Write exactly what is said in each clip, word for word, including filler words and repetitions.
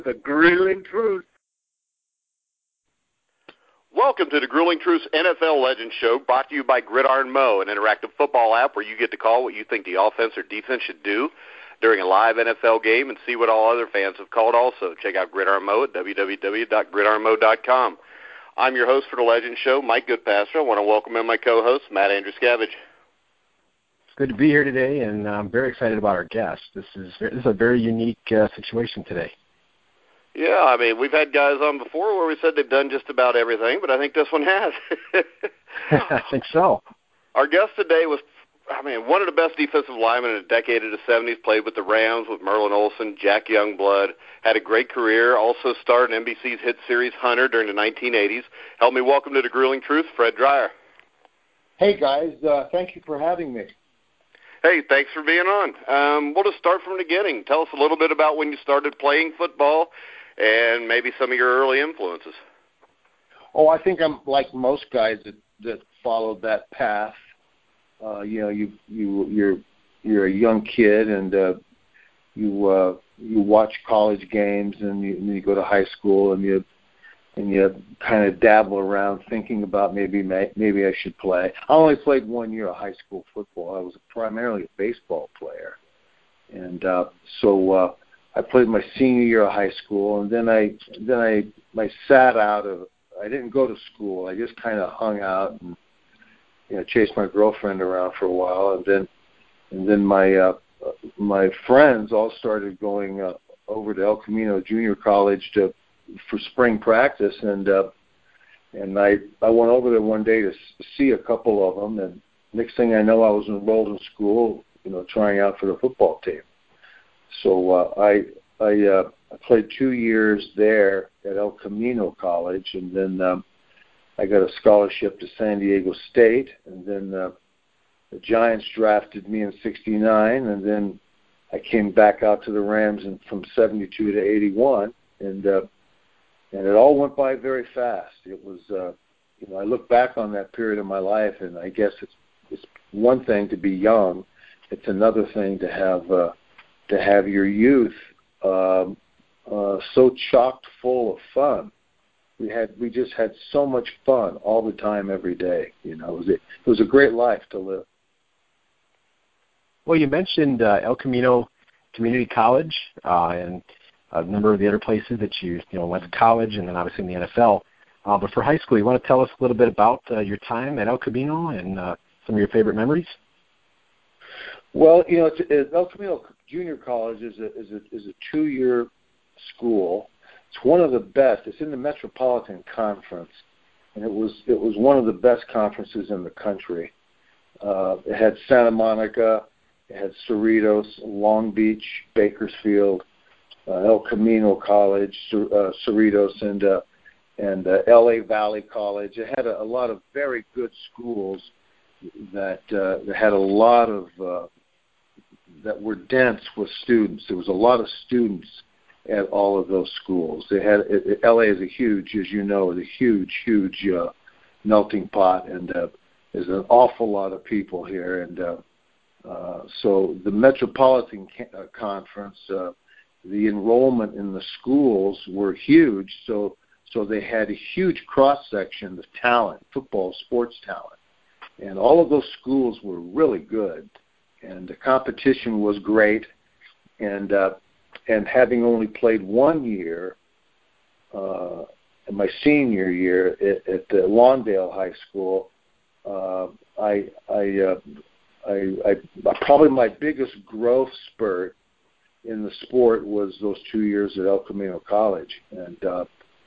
The Grueling Truth. Welcome to the Grueling Truth N F L Legends Show, brought to you by Gridiron Mo, an interactive football app where you get to call what you think the offense or defense should do during a live N F L game and see what all other fans have called also. Check out Gridiron Mo at w w w dot gridiron mo dot com. I'm your host for the Legends Show, Mike Goodpasser. I want to welcome in my co-host, Matt Andruscavage. It's good to be here today, and I'm very excited about our guest. This is, this is a very unique uh, situation today. Yeah, I mean, we've had guys on before where we said they've done just about everything, but I think this one has. I think so. Our guest today was, I mean, one of the best defensive linemen in a decade of the seventies, played with the Rams with Merlin Olsen, Jack Youngblood, had a great career, also starred in N B C's hit series Hunter during the nineteen eighties. Help me welcome to the Grueling Truth, Fred Dryer. Hey, guys. Uh, thank you for having me. Hey, thanks for being on. Um, we'll just start from the beginning. Tell us a little bit about when you started playing football and maybe some of your early influences. Oh, I think I'm like most guys that, that followed that path. Uh, you know, you you you're you're a young kid, and uh, you uh, you watch college games, and you, and you go to high school, and you and you kind of dabble around, thinking about maybe maybe I should play. I only played one year of high school football. I was primarily a baseball player, and uh, so. Uh, I played my senior year of high school, and then I then I I sat out of. I didn't go to school. I just kind of hung out and you know chased my girlfriend around for a while, and then and then my uh, my friends all started going uh, over to El Camino Junior College to for spring practice, and uh, and I I went over there one day to see a couple of them, and next thing I know, I was enrolled in school, you know, trying out for the football team. So uh, I I, uh, I played two years there at El Camino College, and then um, I got a scholarship to San Diego State, and then uh, the Giants drafted me in sixty-nine, and then I came back out to the Rams in, from seventy-two to eighty-one, and uh, and it all went by very fast. It was uh, you know I look back on that period of my life, and I guess it's it's one thing to be young, it's another thing to have. Uh, to have your youth um, uh, so chocked full of fun. We had we just had so much fun all the time, every day. You know, it was a, it was a great life to live. Well, you mentioned uh, El Camino Community College uh, and a number of the other places that you you know went to college, and then obviously in the N F L. Uh, but for high school, you want to tell us a little bit about uh, your time at El Camino and uh, some of your favorite memories? Well, you know, it's, it's El Camino Junior College is a is a is a two-year school. It's one of the best. It's in the Metropolitan Conference, and it was it was one of the best conferences in the country. Uh, it had Santa Monica, it had Cerritos, Long Beach, Bakersfield, uh, El Camino College, uh, Cerritos, and uh, and uh, L A Valley College. It had a, a lot of very good schools that uh, that had a lot of uh, that were dense with students. There was a lot of students at all of those schools. They had it, L A is a huge, as you know, is a huge, huge uh, melting pot, and uh, there's an awful lot of people here. And uh, uh, so the Metropolitan ca- uh, Conference, uh, the enrollment in the schools were huge. So so they had a huge cross section of talent, football, sports talent, and all of those schools were really good. And the competition was great, and uh, and having only played one year, uh, in my senior year at, at the Lawndale High School, uh, I I, uh, I I probably my biggest growth spurt in the sport was those two years at El Camino College, and uh,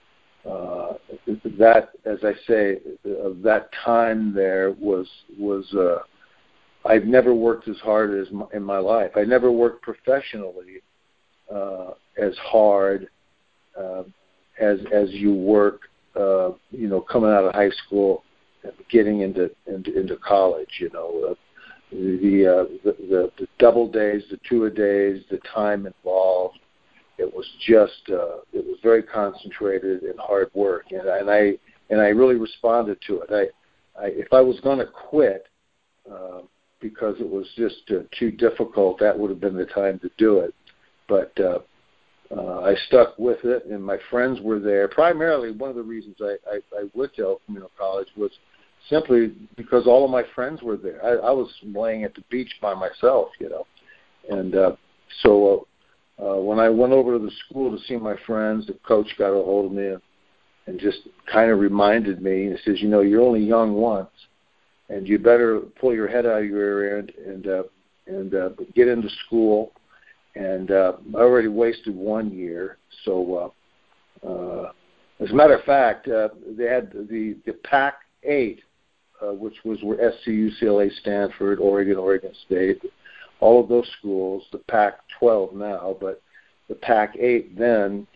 uh, that, as I say, uh, that time there was was. Uh, I've never worked as hard as my, in my life. I never worked professionally uh, as hard uh, as as you work, uh, you know, coming out of high school, getting into into, into college. You know, uh, the, uh, the the the double days, the two a days, the time involved. It was just uh, it was very concentrated and hard work, and, and I and I really responded to it. I, I if I was going to quit. Uh, because it was just uh, too difficult, that would have been the time to do it. But uh, uh, I stuck with it, and my friends were there. Primarily, one of the reasons I, I, I went to El Camino College was simply because all of my friends were there. I, I was laying at the beach by myself, you know. And uh, so uh, when I went over to the school to see my friends, the coach got a hold of me and, and just kind of reminded me. He says, you know, you're only young once, and you better pull your head out of your rear end and, uh, and uh, get into school. And uh, I already wasted one year. So uh, uh, as a matter of fact, uh, they had the, the Pac eight, Uh, which was where S C, U C L A, Stanford, Oregon, Oregon State, all of those schools, the Pac twelve now, but the Pac eight then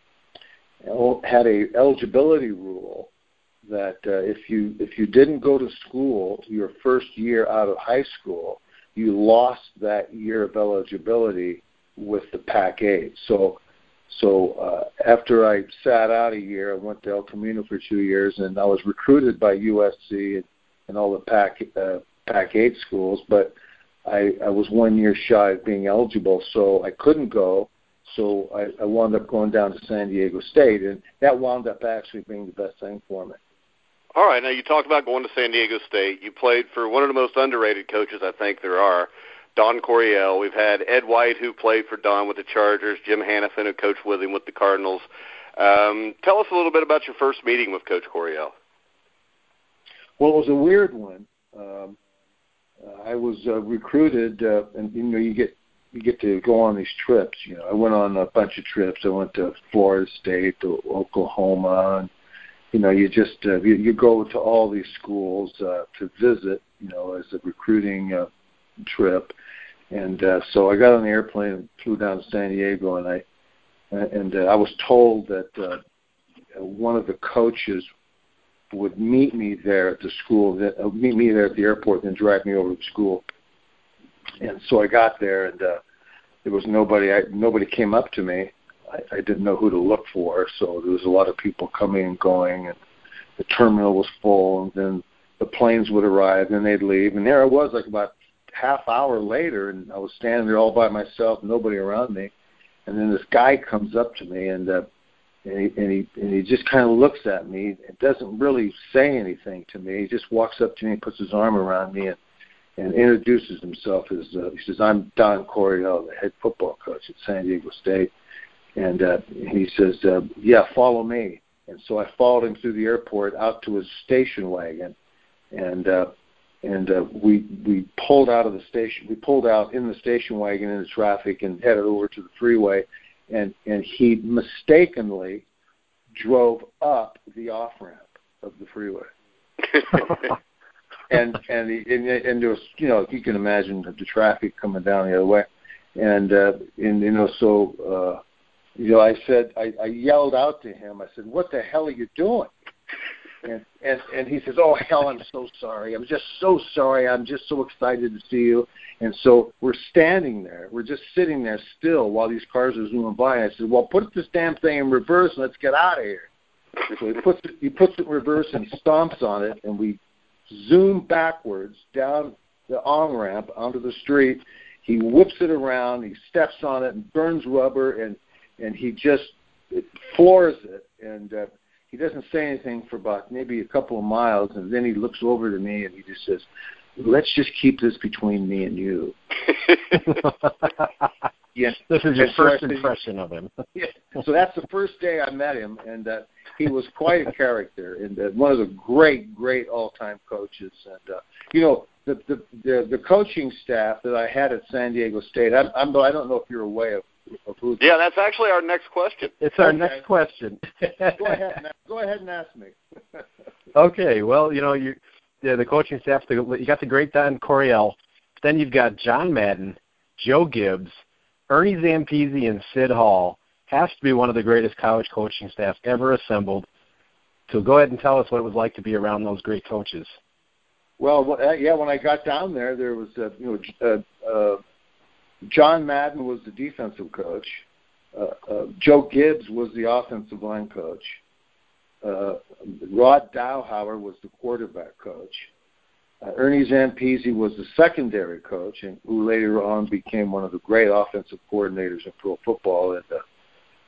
had a eligibility rule that uh, if you if you didn't go to school your first year out of high school, you lost that year of eligibility with the Pac eight. So So uh, after I sat out a year, I went to El Camino for two years, and I was recruited by U S C and, and all the Pac, uh, Pac eight schools, but I, I was one year shy of being eligible, so I couldn't go. So I, I wound up going down to San Diego State, and that wound up actually being the best thing for me. All right, now you talked about going to San Diego State. You played for one of the most underrated coaches I think there are, Don Coryell. We've had Ed White, who played for Don with the Chargers, Jim Hannafin, who coached with him with the Cardinals. Um, tell us a little bit about your first meeting with Coach Coryell. Well, it was a weird one. Um, I was uh, recruited, uh, and you know, you get you get to go on these trips. You know, I went on a bunch of trips. I went to Florida State, to Oklahoma, and you know, you just uh, you, you go to all these schools uh, to visit. You know, as a recruiting uh, trip. And uh, so I got on the airplane and flew down to San Diego, and I and uh, I was told that uh, one of the coaches would meet me there at the school, that uh, meet me there at the airport, and then drive me over to school. And so I got there, and uh, there was nobody. I, nobody came up to me. I, I didn't know who to look for, so there was a lot of people coming and going, and the terminal was full. And then the planes would arrive, and they'd leave, and there I was, like about half hour later, and I was standing there all by myself, nobody around me, and then this guy comes up to me, and uh, and he and he and he just kind of looks at me. It doesn't really say anything to me. He just walks up to me and puts his arm around me and and introduces himself as uh, he says, "I'm Don Coryell, the head football coach at San Diego State," and uh, he says, uh, "Yeah, follow me." And so I followed him through the airport out to his station wagon, and. Uh, And uh, we we pulled out of the station. We pulled out in the station wagon into traffic and headed over to the freeway. And, and he mistakenly drove up the off ramp of the freeway. and and he, and and there was, you know, you can imagine the traffic coming down the other way. And uh, and you know so uh, you know I said I, I yelled out to him. I said, "What the hell are you doing?" And, and and he says, "Oh, hell, I'm so sorry. I'm just so sorry. I'm just so excited to see you." And so we're standing there. We're just sitting there still while these cars are zooming by. And I said, "Well, put this damn thing in reverse and let's get out of here." So he puts it, he puts it in reverse and he stomps on it, and we zoom backwards down the on-ramp onto the street. He whips it around. He steps on it and burns rubber, and, and he just it floors it. And uh, he doesn't say anything for about maybe a couple of miles, and then he looks over to me and he just says, "Let's just keep this between me and you." Yes, this is your so first said, impression of him. Yeah. So that's the first day I met him, and uh, he was quite a character, and uh, one of the great, great all-time coaches. And uh, you know, the, the the the coaching staff that I had at San Diego State. I'm, I'm I don't know if you're aware of. Yeah, that's actually our next question. It's our okay. next question. Go ahead, and, go ahead and ask me. Okay, well, you know, you yeah, the coaching staff, you got the great Don Coryell, then you've got John Madden, Joe Gibbs, Ernie Zampese, and Sid Hall. Has to be one of the greatest college coaching staff ever assembled. So go ahead and tell us what it was like to be around those great coaches. Well, yeah, when I got down there, there was, uh, you know, uh, uh, John Madden was the defensive coach. Uh, uh, Joe Gibbs was the offensive line coach. Uh, Rod Dowhauer was the quarterback coach. Uh, Ernie Zampese was the secondary coach, and who later on became one of the great offensive coordinators in pro football. And uh,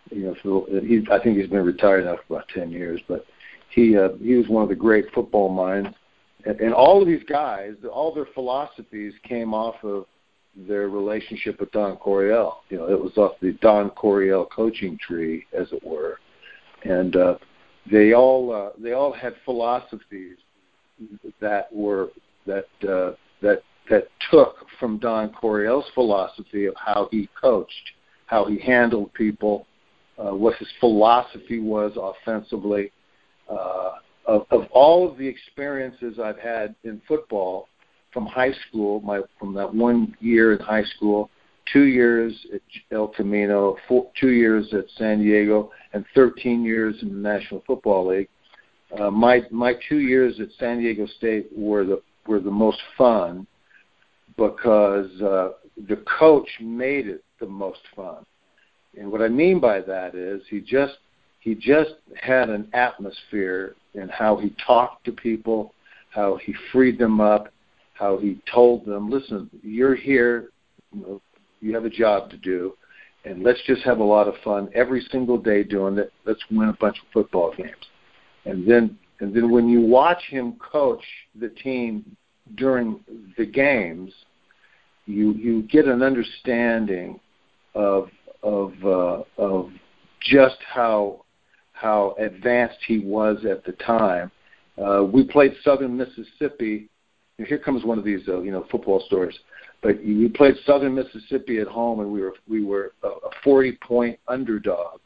you know, for, he, I think he's been retired now for about ten years, but he uh, he was one of the great football minds. And, and all of these guys, all their philosophies came off of their relationship with Don Coryell. You know, it was off the Don Coryell coaching tree, as it were. And uh, they all uh, they all had philosophies that were that uh, that that took from Don Coryell's philosophy of how he coached, how he handled people, uh, what his philosophy was offensively. Uh, of, of all of the experiences I've had in football from high school, my from that one year in high school, two years at El Camino, four, two years at San Diego, and thirteen years in the National Football League. Uh, my my two years at San Diego State were the were the most fun because uh, the coach made it the most fun. And what I mean by that is he just he just had an atmosphere in how he talked to people, how he freed them up, how he told them, listen, you're here, you know, you have a job to do, and let's just have a lot of fun every single day doing it. Let's win a bunch of football games. And then and then when you watch him coach the team during the games, you you get an understanding of of uh, of just how how advanced he was at the time. Uh, we played Southern Mississippi. Here comes one of these uh, you know football stories. But we played Southern Mississippi at home, and we were we were a forty-point underdog,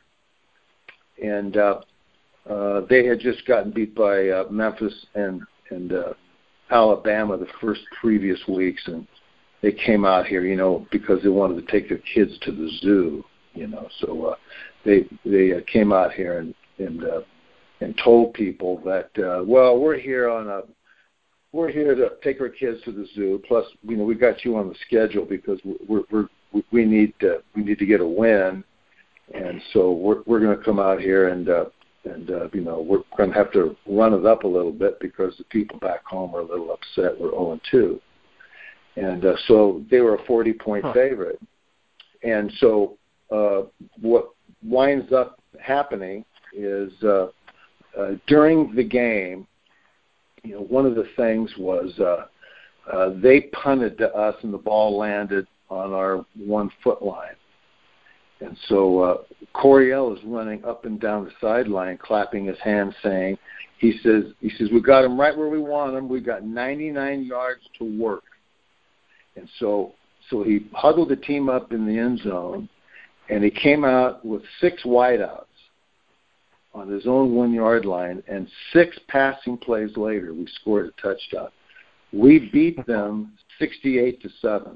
and uh, uh, they had just gotten beat by uh, Memphis and and uh, Alabama the first previous weeks, and they came out here, you know, because they wanted to take their kids to the zoo, you know. So uh, they they uh, came out here and and uh, and told people that uh, well, we're here on a We're here to take our kids to the zoo. Plus, you know, we got you on the schedule because we're, we're, we we need to we need to get a win, and so we're we're going to come out here and uh, and uh, you know we're going to have to run it up a little bit because the people back home are a little upset. We're oh and two, and uh, so they were a forty-point huh. favorite, and so uh, what winds up happening is uh, uh, during the game. You know, one of the things was uh, uh, they punted to us, and the ball landed on our one-foot line. And so uh, Coryell is running up and down the sideline, clapping his hands, saying, "He says, he says, we got him right where we want him. We got ninety-nine yards to work." And so, so he huddled the team up in the end zone, and he came out with six wideouts on his own one-yard line, and six passing plays later, we scored a touchdown. We beat them sixty-eight to seven,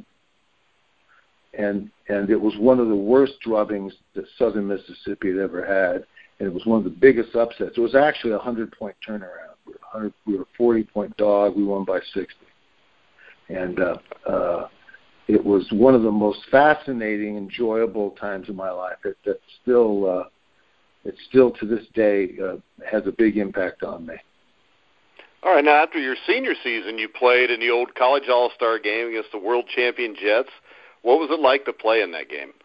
and and it was one of the worst drubbings that Southern Mississippi had ever had, and it was one of the biggest upsets. It was actually a hundred-point turnaround. We were, we were a forty-point dog. We won by sixty, and uh, uh, it was one of the most fascinating, enjoyable times of my life. It, that still. Uh, It still, to this day, uh, has a big impact on me. All right, now after your senior season, you played in the old college all-star game against the world champion Jets. What was it like to play in that game?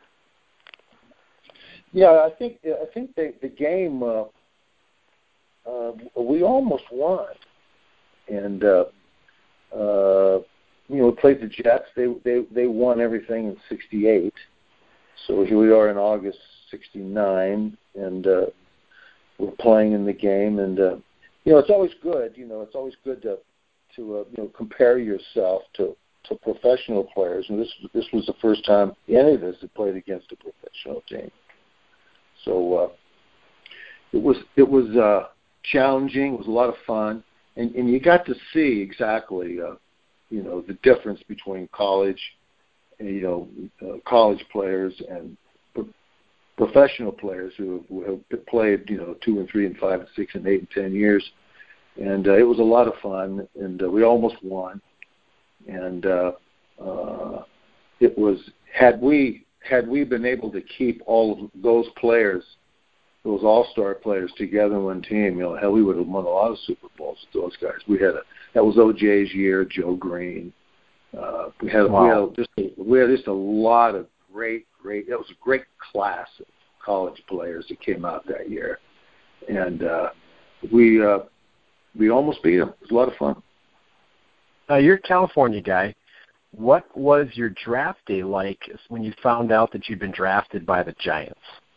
Yeah, I think I think the, the game uh, uh, we almost won, and uh, uh, you know we played the Jets. They they they won everything in sixty-eight. So here we are in August sixty-nine, and uh, we're playing in the game. And uh, you know, it's always good. You know, it's always good to to uh, you know compare yourself to, to professional players. And this this was the first time any of us had played against a professional team. So uh, it was it was uh, challenging. It was a lot of fun, and and you got to see exactly uh, you know the difference between college. You know, uh, college players and pro- professional players who have, who have played, you know, two and three and five and six and eight and ten years, and uh, it was a lot of fun, and uh, we almost won. And uh, uh, it was had we had we been able to keep all of those players, those all-star players together in one team, you know, hell, we would have won a lot of Super Bowls with those guys. We had a that was O J's year, Joe Green. Uh, we had wow. we had just a, we had just a lot of great great. That was a great class college players that came out that year, and uh, we uh, we almost beat them. It was a lot of fun. Now, you're a California guy. What was your draft day like when you found out that you'd been drafted by the Giants?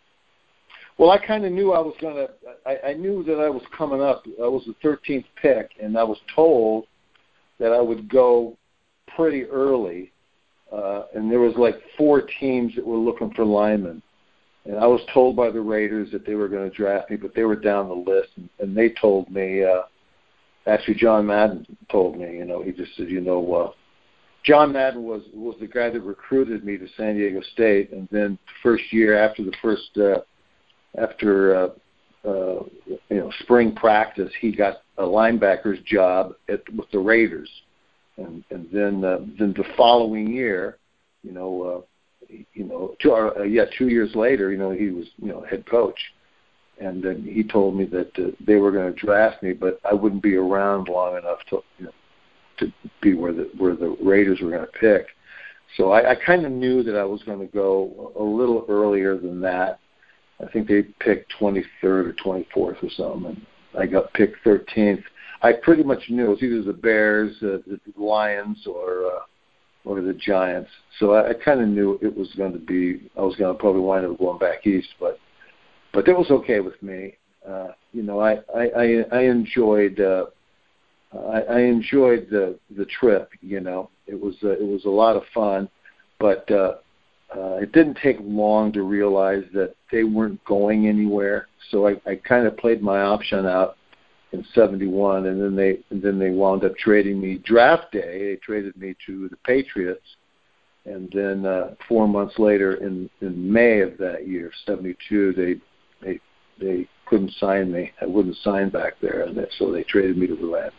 Well, I kind of knew I was going to – I knew that I was coming up. I was the thirteenth pick, and I was told that I would go pretty early. Uh, and there was like four teams that were looking for linemen. And I was told by the Raiders that they were going to draft me, but they were down the list. And, and they told me uh, – actually, John Madden told me, you know, he just said, you know, uh, John Madden was, was the guy that recruited me to San Diego State. And then the first year after the first uh, – After uh, uh, you know spring practice, he got a linebacker's job at, with the Raiders, and and then uh, then the following year, you know, uh, you know, two, uh, yeah, two years later, you know, he was you know head coach, and then he told me that uh, they were going to draft me, but I wouldn't be around long enough to you know to be where the where the Raiders were going to pick. So I, I kind of knew that I was going to go a little earlier than that. I think they picked twenty-third or twenty-fourth or something, and I got picked thirteenth. I pretty much knew it was either the Bears, uh, the Lions, or uh, or the Giants. So I, I kind of knew it was going to be. I was going to probably wind up going back east, but but that was okay with me. Uh, you know, I I, I, I enjoyed uh, I, I enjoyed the the trip. You know, it was uh, it was a lot of fun, but. Uh, Uh, it didn't take long to realize that they weren't going anywhere, so I, I kind of played my option out in seventy-one, and then they and then they wound up trading me draft day. They traded me to the Patriots, and then uh, four months later, in, in May of that year, seventy-two, they they they couldn't sign me. I wouldn't sign back there, and that, so they traded me to the Rams.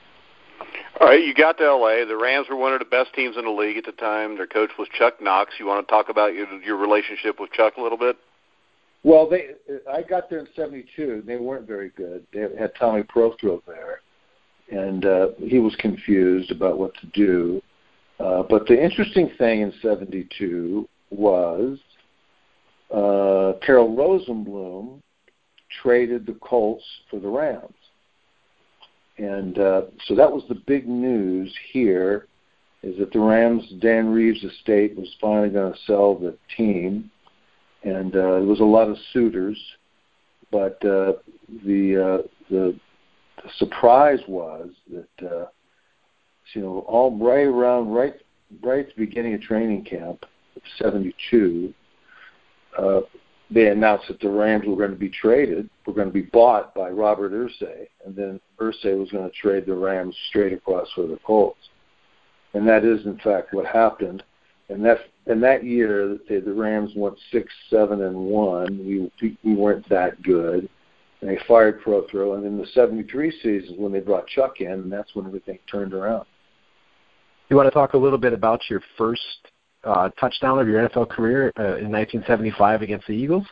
All right, you got to L A. The Rams were one of the best teams in the league at the time. Their coach was Chuck Knox. You want to talk about your, your relationship with Chuck a little bit? Well, they I got there in seventy-two. They weren't very good. They had Tommy Prothro there, and uh, he was confused about what to do. Uh, but the interesting thing in seventy-two was uh, Carroll Rosenbloom traded the Colts for the Rams. And uh, so that was the big news here, is that the Rams, Dan Reeves' estate was finally going to sell the team. And uh, there was a lot of suitors, but uh, the, uh, the the surprise was that uh, you know all right around right right at the beginning of training camp of seventy-two, uh, they announced that the Rams were going to be traded, were going to be bought by Robert Irsay, and then Irsay was going to trade the Rams straight across for the Colts. And that is, in fact, what happened. And that and that year, the, the Rams went six, seven, and one. We we weren't that good, and they fired Prothro. And in the seventy-three season, when they brought Chuck in, and that's when everything turned around. You want to talk a little bit about your first uh, touchdown of your N F L career uh, in nineteen seventy-five against the Eagles?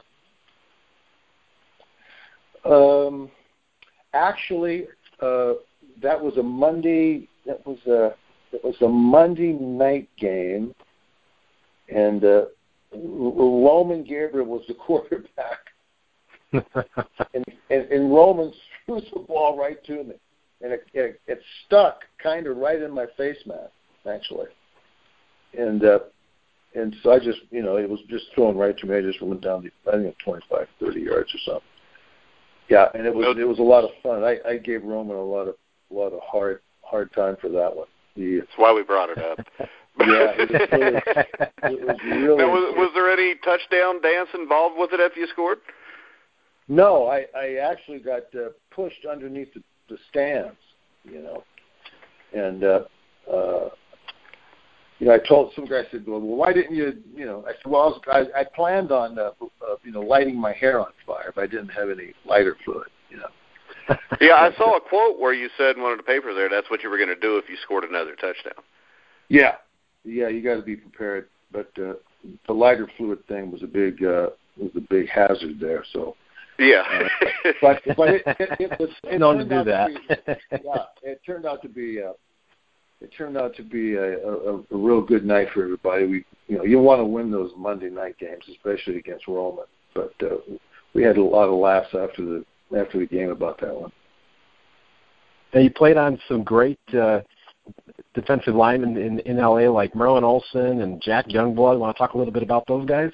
Um, actually, uh, that was a Monday. That was a it was a Monday night game. And uh, Roman Gabriel was the quarterback, and, and, and Roman threw the ball right to me, and it, it, it stuck kind of right in my face mask, actually. And uh, and so I just, you know, it was just thrown right to me. I just went down the, I think, twenty-five, thirty yards or something. Yeah, and it was it was a lot of fun. I, I gave Roman a lot of a lot of hard hard time for that one. He, That's why we brought it up. Yeah, it was really. It was really now, was, was there any touchdown dance involved with it after you scored? No, I, I actually got uh, pushed underneath the, the stands, you know, and uh, uh, you know, I told some guy, I said, "Well, why didn't you?" You know, I said, "Well, I, was, I, I planned on, uh, uh, you know, lighting my hair on fire, but I didn't have any lighter fluid, you know." Yeah, I saw a quote where you said in one of the papers there that's what you were going to do if you scored another touchdown. Yeah. Yeah, you got to be prepared, but uh, the lighter fluid thing was a big uh, was a big hazard there. So yeah, uh, but but it, it, it was it known to do that. To be, yeah, it turned out to be uh, it turned out to be a, a, a real good night for everybody. We you know you want to win those Monday night games, especially against Roman. but uh, we had a lot of laughs after the after the game about that one. Now, you played on some great uh, defensive linemen in, in L A like Merlin Olsen and Jack Youngblood. Want to talk a little bit about those guys?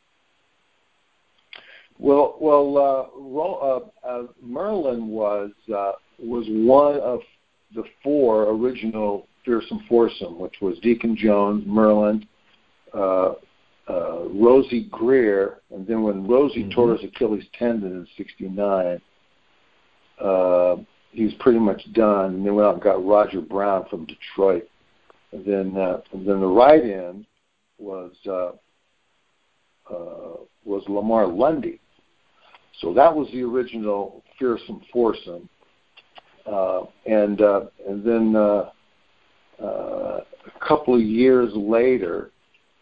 Well, well, uh, Ro- uh, uh, Merlin was uh, was one of the four original Fearsome Foursome, which was Deacon Jones, Merlin, uh, uh, Rosie Greer, and then when Rosie mm-hmm. tore his Achilles tendon in sixty-nine, uh, he was pretty much done. And then went out and got Roger Brown from Detroit. And then, uh, and then the right end was uh, uh, was Lamar Lundy. So that was the original Fearsome Foursome. Uh, and uh, and then uh, uh, a couple of years later,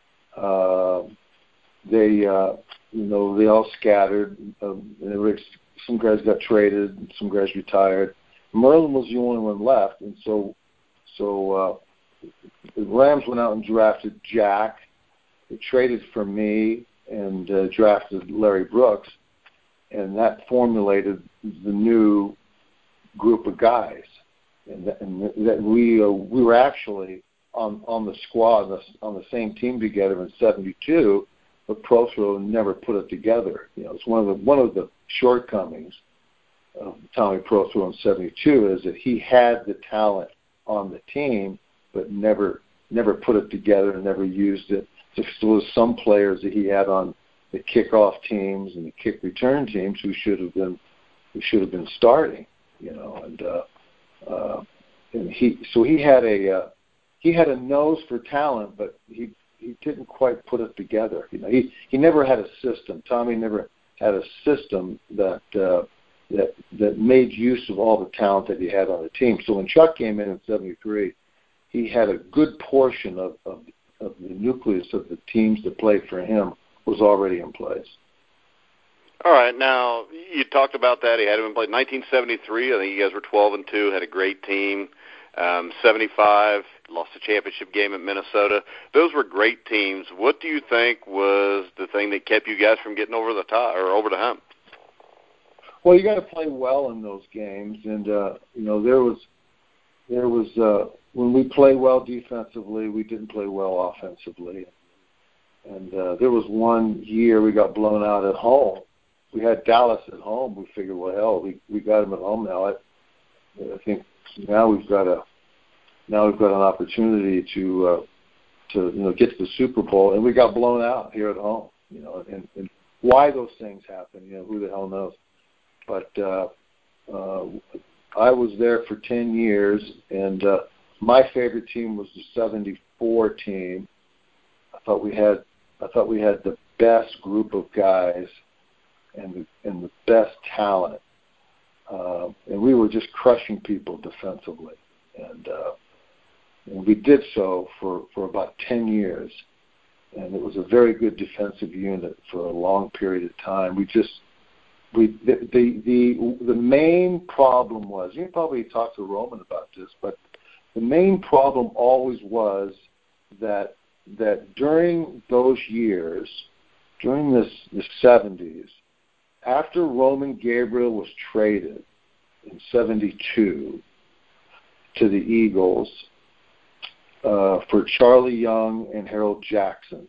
uh, they uh, you know they all scattered. Um, and there were, some guys got traded, and some guys retired. Merlin was the only one left, and so so uh, the Rams went out and drafted Jack. They traded for me and uh, drafted Larry Brooks, and that formulated the new group of guys. And that, and that we uh, we were actually on on the squad on the, on the same team together in seventy-two, but Prothro never put it together. You know, it's one of the one of the shortcomings of Tommy Prothro in seventy-two is that he had the talent on the team, but never never put it together and never used it. So there was some players that he had on the kickoff teams and the kick return teams who should have been who should have been starting, you know, and uh, uh, and he so he had a uh, he had a nose for talent, but he he didn't quite put it together. You know, he he never had a system. Tommy never had a system that uh, that that made use of all the talent that he had on the team. So when Chuck came in in seventy-three, he had a good portion of, of of the nucleus of the teams that played for him was already in place. All right, now you talked about that. He had him in play in nineteen seventy-three. I think you guys were twelve and two, had a great team. Um, seventy-five, lost the championship game at Minnesota. Those were great teams. What do you think was the thing that kept you guys from getting over the top or over the hump? Well, you got to play well in those games, and uh, you know there was there was uh, when we played well defensively, we didn't play well offensively. And uh, there was one year we got blown out at home. We had Dallas at home. We figured, well, hell, we we got them at home now. I, I think now we've got a now we've got an opportunity to uh, to you know get to the Super Bowl, and we got blown out here at home. You know, and, and why those things happen, you know, who the hell knows? But uh, uh, I was there for ten years, and uh, my favorite team was the seventy-four team. I thought we had I thought we had the best group of guys and the, and the best talent, uh, and we were just crushing people defensively, and, uh, and we did so for, for about ten years, and it was a very good defensive unit for a long period of time. We just we the the the, the main problem was, you can probably talk to Roman about this, but the main problem always was that that during those years, during this the seventies, after Roman Gabriel was traded in seventy-two to the Eagles uh, for Charlie Young and Harold Jackson,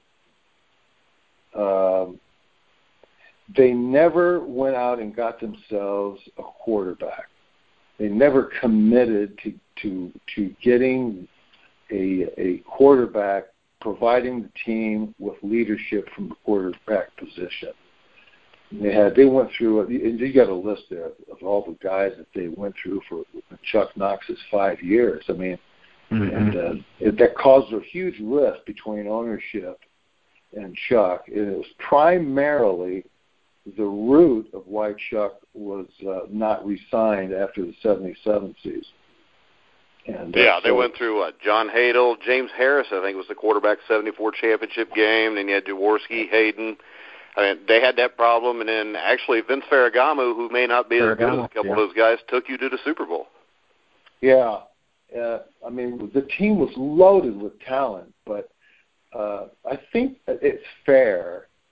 um, they never went out and got themselves a quarterback. They never committed to to, to getting a, a quarterback, providing the team with leadership from the quarterback position. They had they went through, and you got a list there of all the guys that they went through for Chuck Knox's five years. I mean, mm-hmm. and uh, it, that caused a huge rift between ownership and Chuck. And it was primarily the root of why Chuck was uh, not re-signed after the seventy-seven season. And, uh, yeah, they so, went through uh, John Hadle, James Harris, I think was the quarterback seventy-four championship game. Then you had Jaworski, Hayden. I mean, they had that problem, and then actually Vince Ferragamo, who may not be as good as a couple yeah. of those guys, took you to the Super Bowl. Yeah, uh, I mean, the team was loaded with talent, but uh, I think it's fair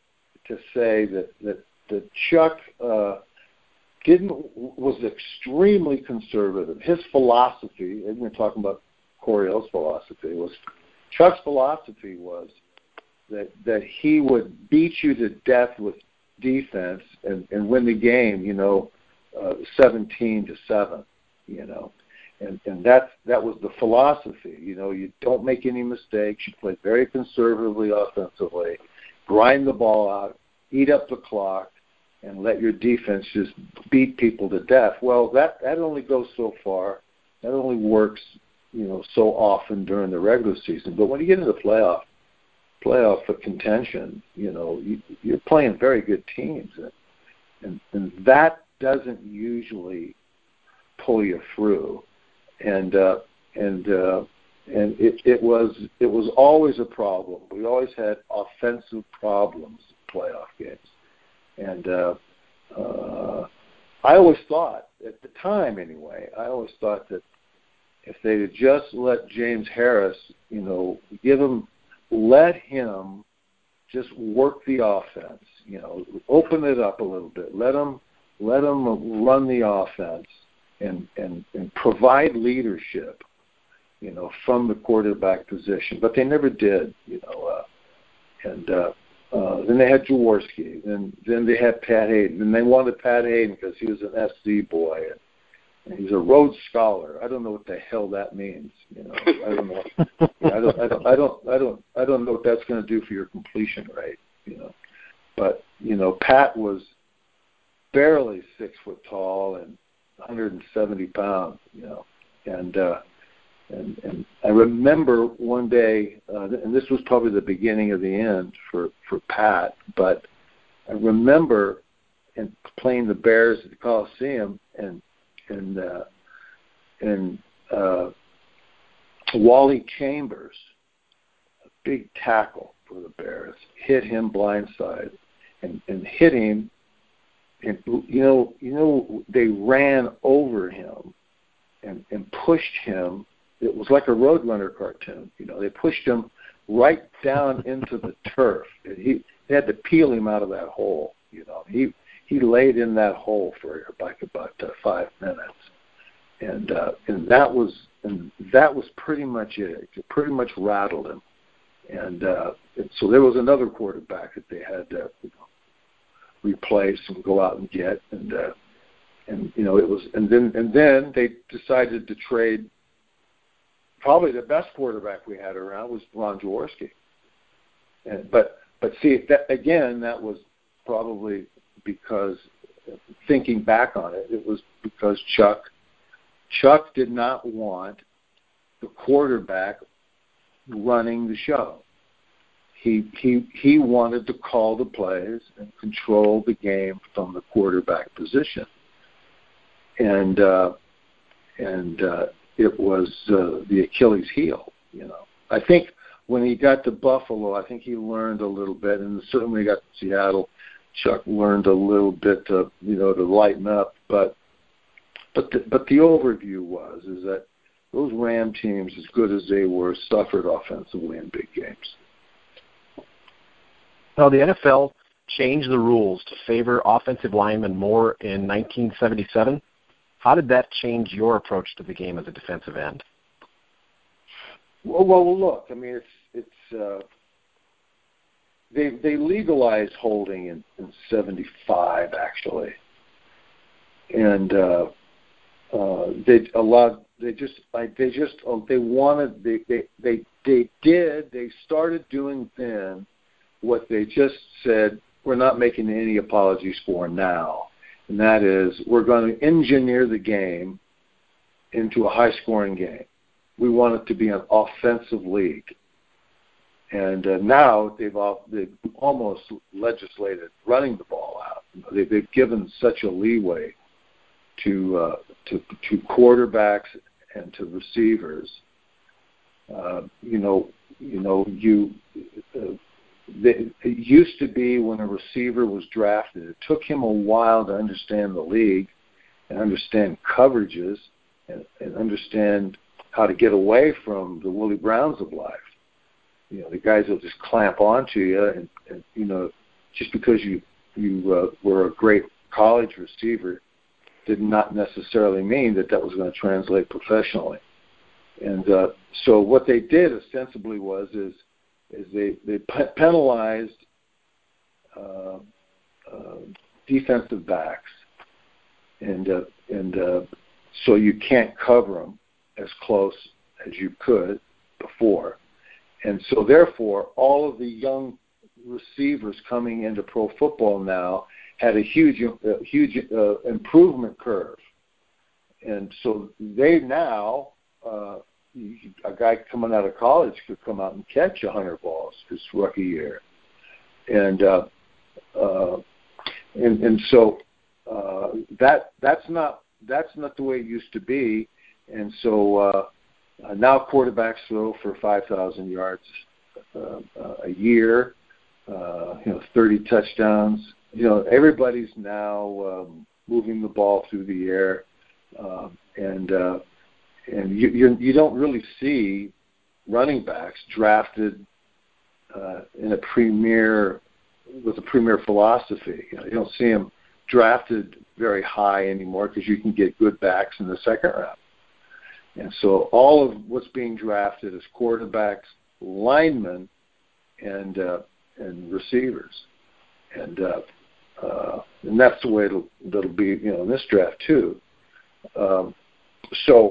to say that that, that Chuck uh, didn't was extremely conservative. His philosophy, and we're talking about Coryell's philosophy, was Chuck's philosophy was that that he would beat you to death with defense and, and win the game, you know, uh, seventeen to seven, you know. And and that's that was the philosophy. You know, you don't make any mistakes. You play very conservatively offensively, grind the ball out, eat up the clock, and let your defense just beat people to death. Well, that, that only goes so far. That only works, you know, so often during the regular season. But when you get into the playoff, playoff for contention, you know, you, you're playing very good teams, and, and and that doesn't usually pull you through. And uh, and uh, and it, it was it was always a problem. We always had offensive problems in playoff games, and uh, uh, I always thought at the time anyway. I always thought that if they had just let James Harris, you know, give him, let him just work the offense, you know, open it up a little bit, let him let him run the offense. And, and, and provide leadership, you know, from the quarterback position. But they never did, you know. Uh, and uh, uh, then they had Jaworski. Then then they had Pat Hayden. And they wanted Pat Hayden because he was an S C boy. And, and he's a Rhodes Scholar. I don't know what the hell that means. You know, I don't know. I don't. I don't. I don't. I don't. I don't know what that's going to do for your completion rate. You know, but you know, Pat was barely six foot tall and one hundred seventy pounds, you know, and uh, and and I remember one day, uh, and this was probably the beginning of the end for, for Pat, but I remember in playing the Bears at the Coliseum, and and uh, and uh, Wally Chambers, a big tackle for the Bears, hit him blindside, and and hit him. And you know, you know, they ran over him and, and pushed him. It was like a Roadrunner cartoon. You know, they pushed him right down into the turf. And he they had to peel him out of that hole. You know, he he laid in that hole for like about uh, five minutes, and uh, and that was and that was pretty much it. It pretty much rattled him. And, uh, and so there was another quarterback that they had to, you know, replace and go out and get, and uh, and you know it was, and then and then they decided to trade. Probably the best quarterback we had around was Ron Jaworski, and but but see that again, that was probably because, thinking back on it, it was because Chuck Chuck did not want the quarterback running the show. He he he wanted to call the plays and control the game from the quarterback position, and uh, and uh, it was uh, the Achilles heel. You know, I think when he got to Buffalo, I think he learned a little bit, and certainly when he got to Seattle, Chuck learned a little bit to you know to lighten up. But but the, but the overview was is that those Ram teams, as good as they were, suffered offensively in big games. Well, the N F L changed the rules to favor offensive linemen more in nineteen seventy-seven. How did that change your approach to the game as a defensive end? Well, well look, I mean, it's it's uh, they they legalized holding in, in seventy-five actually, and uh, uh, they allowed they just like they just oh, they wanted they they they they did they started doing then what they just said we're not making any apologies for now, and that is we're going to engineer the game into a high-scoring game. We want it to be an offensive league. And uh, now they've, all, they've almost legislated running the ball out. They, they've given such a leeway to, uh, to, to quarterbacks and to receivers. Uh, you know, you know, you... Uh, It used to be when a receiver was drafted, it took him a while to understand the league and understand coverages and, and understand how to get away from the Willie Browns of life. You know, the guys will just clamp onto you and, and you know, just because you you uh, were a great college receiver did not necessarily mean that that was going to translate professionally. And uh, so what they did ostensibly was is is they they pe- penalized uh, uh, defensive backs, and uh, and uh, so you can't cover them as close as you could before, and so therefore all of the young receivers coming into pro football now had a huge uh, huge uh, improvement curve, and so they now. Uh, A guy coming out of college could come out and catch a hundred balls his rookie year, and uh, uh, and and so uh, that that's not that's not the way it used to be, and so uh, uh, now quarterbacks throw for five thousand yards uh, uh, a year, uh, you know, thirty touchdowns. You know, everybody's now um, moving the ball through the air, uh, and uh, And you, you you don't really see running backs drafted uh, in a premier with a premier philosophy. You know, you don't see them drafted very high anymore because you can get good backs in the second round. And so all of what's being drafted is quarterbacks, linemen, and uh, and receivers, and uh, uh, and that's the way it'll that'll be. You know, in this draft too. Um, so.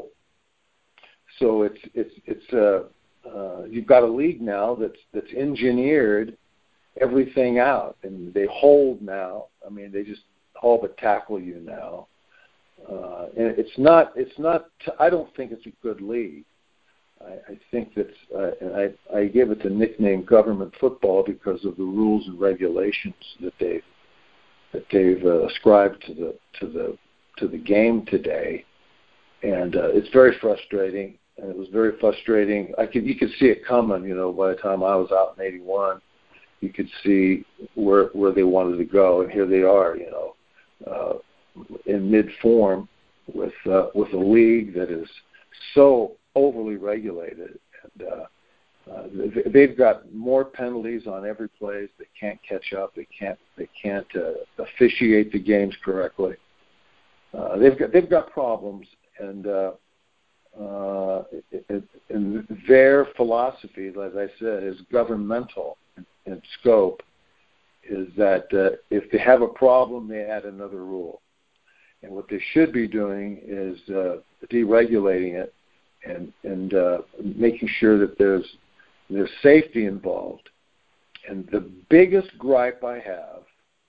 So it's it's it's uh, uh, you've got a league now that's that's engineered everything out, and they hold now. I mean, they just all but tackle you now, uh, and it's not it's not. I don't think it's a good league. I, I think that's uh, and I I give it the nickname government football because of the rules and regulations that they that they've uh, ascribed to the to the to the game today, and uh, it's very frustrating. And it was very frustrating. I could, you could see it coming, you know, by the time I was out in eighty-one, you could see where where they wanted to go. And here they are, you know, uh, in mid-form with uh, with a league that is so overly regulated. And uh, uh, they've got more penalties on every play. They can't catch up. They can't they can't uh, officiate the games correctly. Uh, they've got they've got problems, and uh, Uh, and their philosophy, as I said, is governmental in scope, is that uh, if they have a problem, they add another rule. And what they should be doing is uh, deregulating it and, and uh, making sure that there's, there's safety involved. And the biggest gripe I have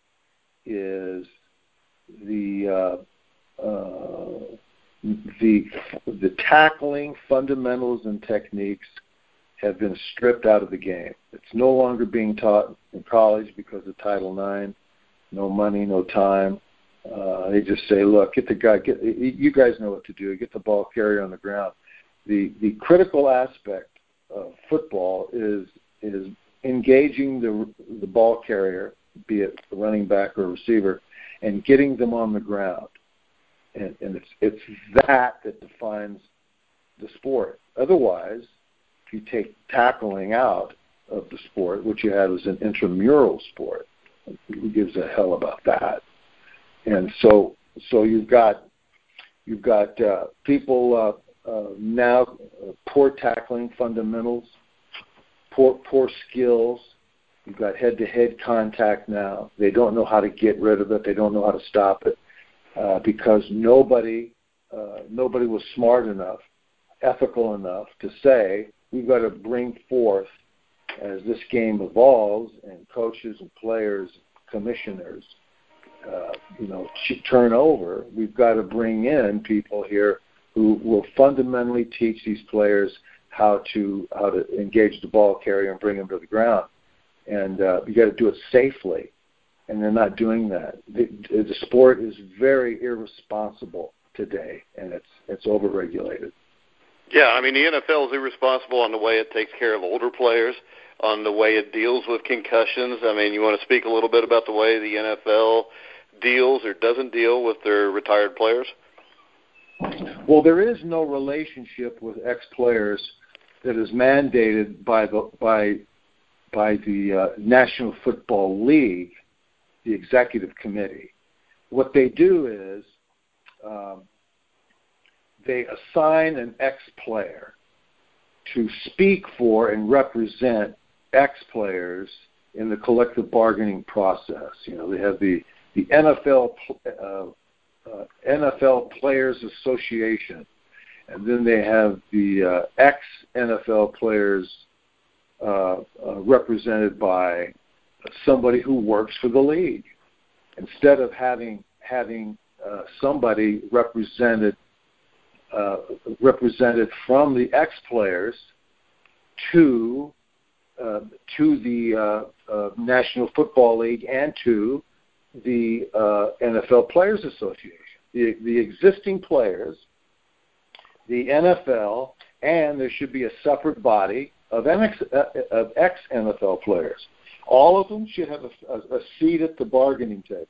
is the uh, uh, The the tackling fundamentals and techniques have been stripped out of the game. It's no longer being taught in college because of Title nine. No money, no time. Uh, they just say, "Look, get the guy. Get you guys know what to do. Get the ball carrier on the ground." The the critical aspect of football is is engaging the the ball carrier, be it a running back or a receiver, and getting them on the ground. And, and it's it's that that defines the sport. Otherwise, if you take tackling out of the sport, what you have is an intramural sport. Who gives a hell about that? And so so you've got you've got uh, people uh, uh, now uh, poor tackling fundamentals, poor poor skills. You've got head-to-head contact now. They don't know how to get rid of it. They don't know how to stop it. Uh, because nobody uh, nobody was smart enough, ethical enough to say, we've got to bring forth, as this game evolves and coaches and players, commissioners, uh, you know, turn over, we've got to bring in people here who will fundamentally teach these players how to how to engage the ball carrier and bring them to the ground. And uh, you got to do it safely. And they're not doing that. The, the sport is very irresponsible today, and it's it's overregulated. Yeah, I mean, the N F L is irresponsible on the way it takes care of older players, on the way it deals with concussions. I mean, you want to speak a little bit about the way the N F L deals or doesn't deal with their retired players? Well, there is no relationship with ex-players that is mandated by the by by the uh, National Football League the executive committee. What they do is um, they assign an ex-player to speak for and represent ex-players in the collective bargaining process. You know, they have the the N F L uh, uh, N F L Players Association, and then they have the uh, ex-N F L players uh, uh, represented by somebody who works for the league. Instead of having having uh, somebody represented uh, represented from the ex-players to uh, to the uh, uh, National Football League and to the uh, N F L Players Association. The, the existing players, the N F L, and there should be a separate body of, N X, uh, of ex-N F L players. All of them should have a, a, a seat at the bargaining table.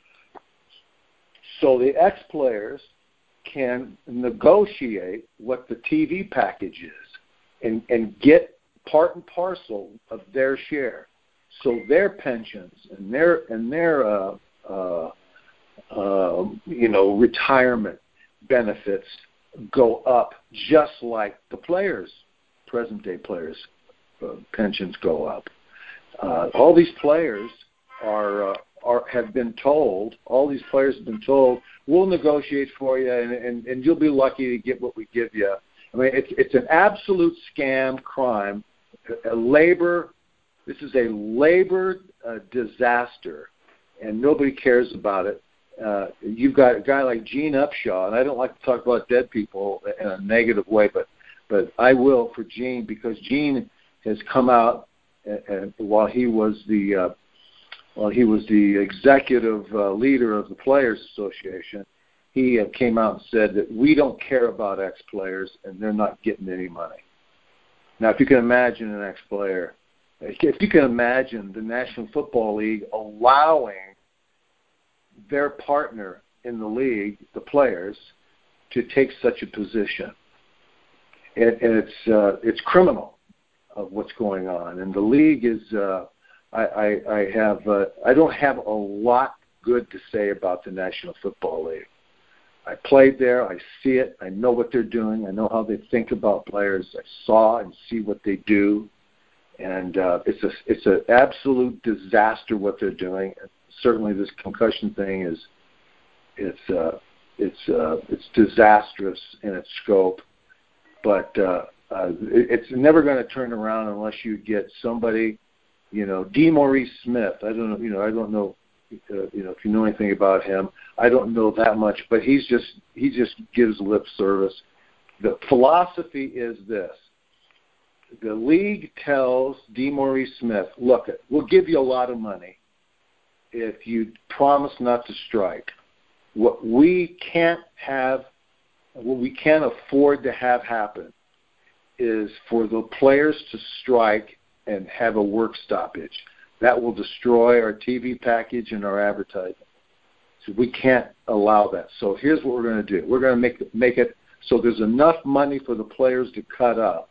So the ex-players can negotiate what the T V package is and, and get part and parcel of their share. So their pensions and their and their uh, uh, uh, you know retirement benefits go up just like the players, present day players' uh, pensions go up. Uh, all these players are uh, are have been told. All these players have been told, we'll negotiate for you, and, and, and you'll be lucky to get what we give you. I mean, it's it's an absolute scam crime, a labor. This is a labor uh, disaster, and nobody cares about it. Uh, you've got a guy like Gene Upshaw, and I don't like to talk about dead people in a negative way, but but I will for Gene, because Gene has come out and, and while he was the uh, while he was the executive uh, leader of the Players Association, he uh, came out and said that we don't care about ex-players and they're not getting any money. Now, if you can imagine an ex-player, if you can imagine the National Football League allowing their partner in the league, the players, to take such a position, and, and it's uh, it's criminal of what's going on. And the league is, uh, I, I, I have, uh, I don't have a lot good to say about the National Football League. I played there. I see it. I know what they're doing. I know how they think about players. I saw and see what they do. And uh, it's a it's an absolute disaster what they're doing. Certainly, this concussion thing is it's uh, it's uh, it's disastrous in its scope. But uh, uh, it, it's never going to turn around unless you get somebody, you know, DeMaurice Smith. I don't know, you know, I don't know, uh, you know, if you know anything about him. I don't know that much, but he's just he just gives lip service. The philosophy is this. The league tells DeMaurice Smith, look, we'll give you a lot of money if you promise not to strike. What we can't have, what we can't afford to have happen is for the players to strike and have a work stoppage. That will destroy our T V package and our advertising. So we can't allow that. So here's what we're going to do. We're going to make make it so there's enough money for the players to cut up.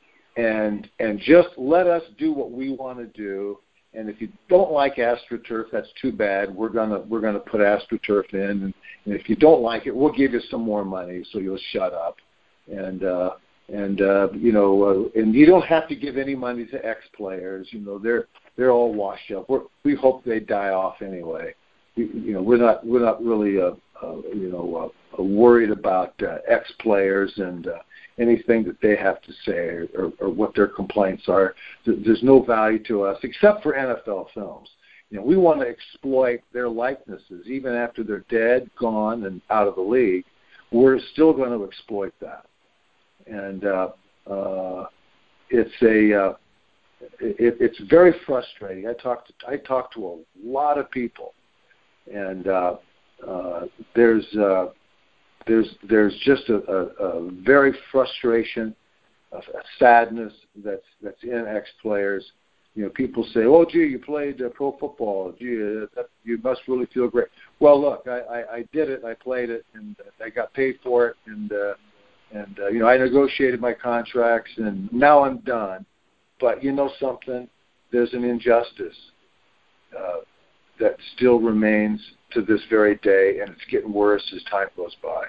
And and just let us do what we want to do. And if you don't like AstroTurf, that's too bad. We're gonna we're gonna put AstroTurf in. And, and if you don't like it, we'll give you some more money, so you'll shut up. And uh, and uh, you know, uh, and you don't have to give any money to ex-players. You know, they're they're all washed up. We're, we hope they die off anyway. We, you know, we're not we're not really uh, uh, you know uh, worried about uh, ex-players and. Uh, anything that they have to say or, or, or what their complaints are. There's no value to us except for N F L films. You know, we want to exploit their likenesses even after they're dead, gone, and out of the league. We're still going to exploit that, and uh, uh, it's a uh, it, it's very frustrating. I talked to, I talked to a lot of people, and uh, uh, there's. Uh, There's there's just a, a, a very frustration, a, a sadness that's that's in ex-players. You know, people say, "Oh, gee, you played uh, pro football. Gee, uh, that, you must really feel great." Well, look, I, I, I did it. I played it, and I got paid for it, and uh, and uh, you know, I negotiated my contracts, and now I'm done. But you know something? There's an injustice. Uh, that still remains to this very day, and it's getting worse as time goes by.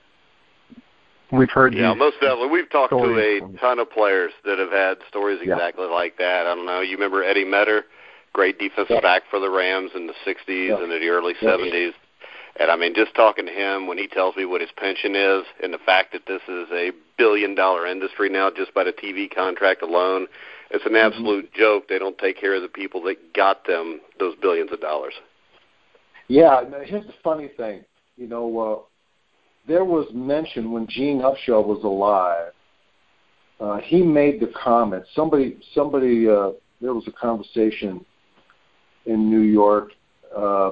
We've heard yeah, you. most definitely. We've talked to a Stories. ton of players that have had stories Yeah. exactly like that. I don't know. You remember Eddie Metter, great defensive Yeah. back for the Rams in the sixties Yeah. and in the early Yeah. seventies. And, I mean, just talking to him when he tells me what his pension is and the fact that this is a billion-dollar industry now just by the T V contract alone, it's an absolute mm-hmm. joke. They don't take care of the people that got them those billions of dollars. Yeah, here's the funny thing. You know, uh, there was mention when Gene Upshaw was alive, uh, he made the comment. Somebody, somebody, uh, there was a conversation in New York uh,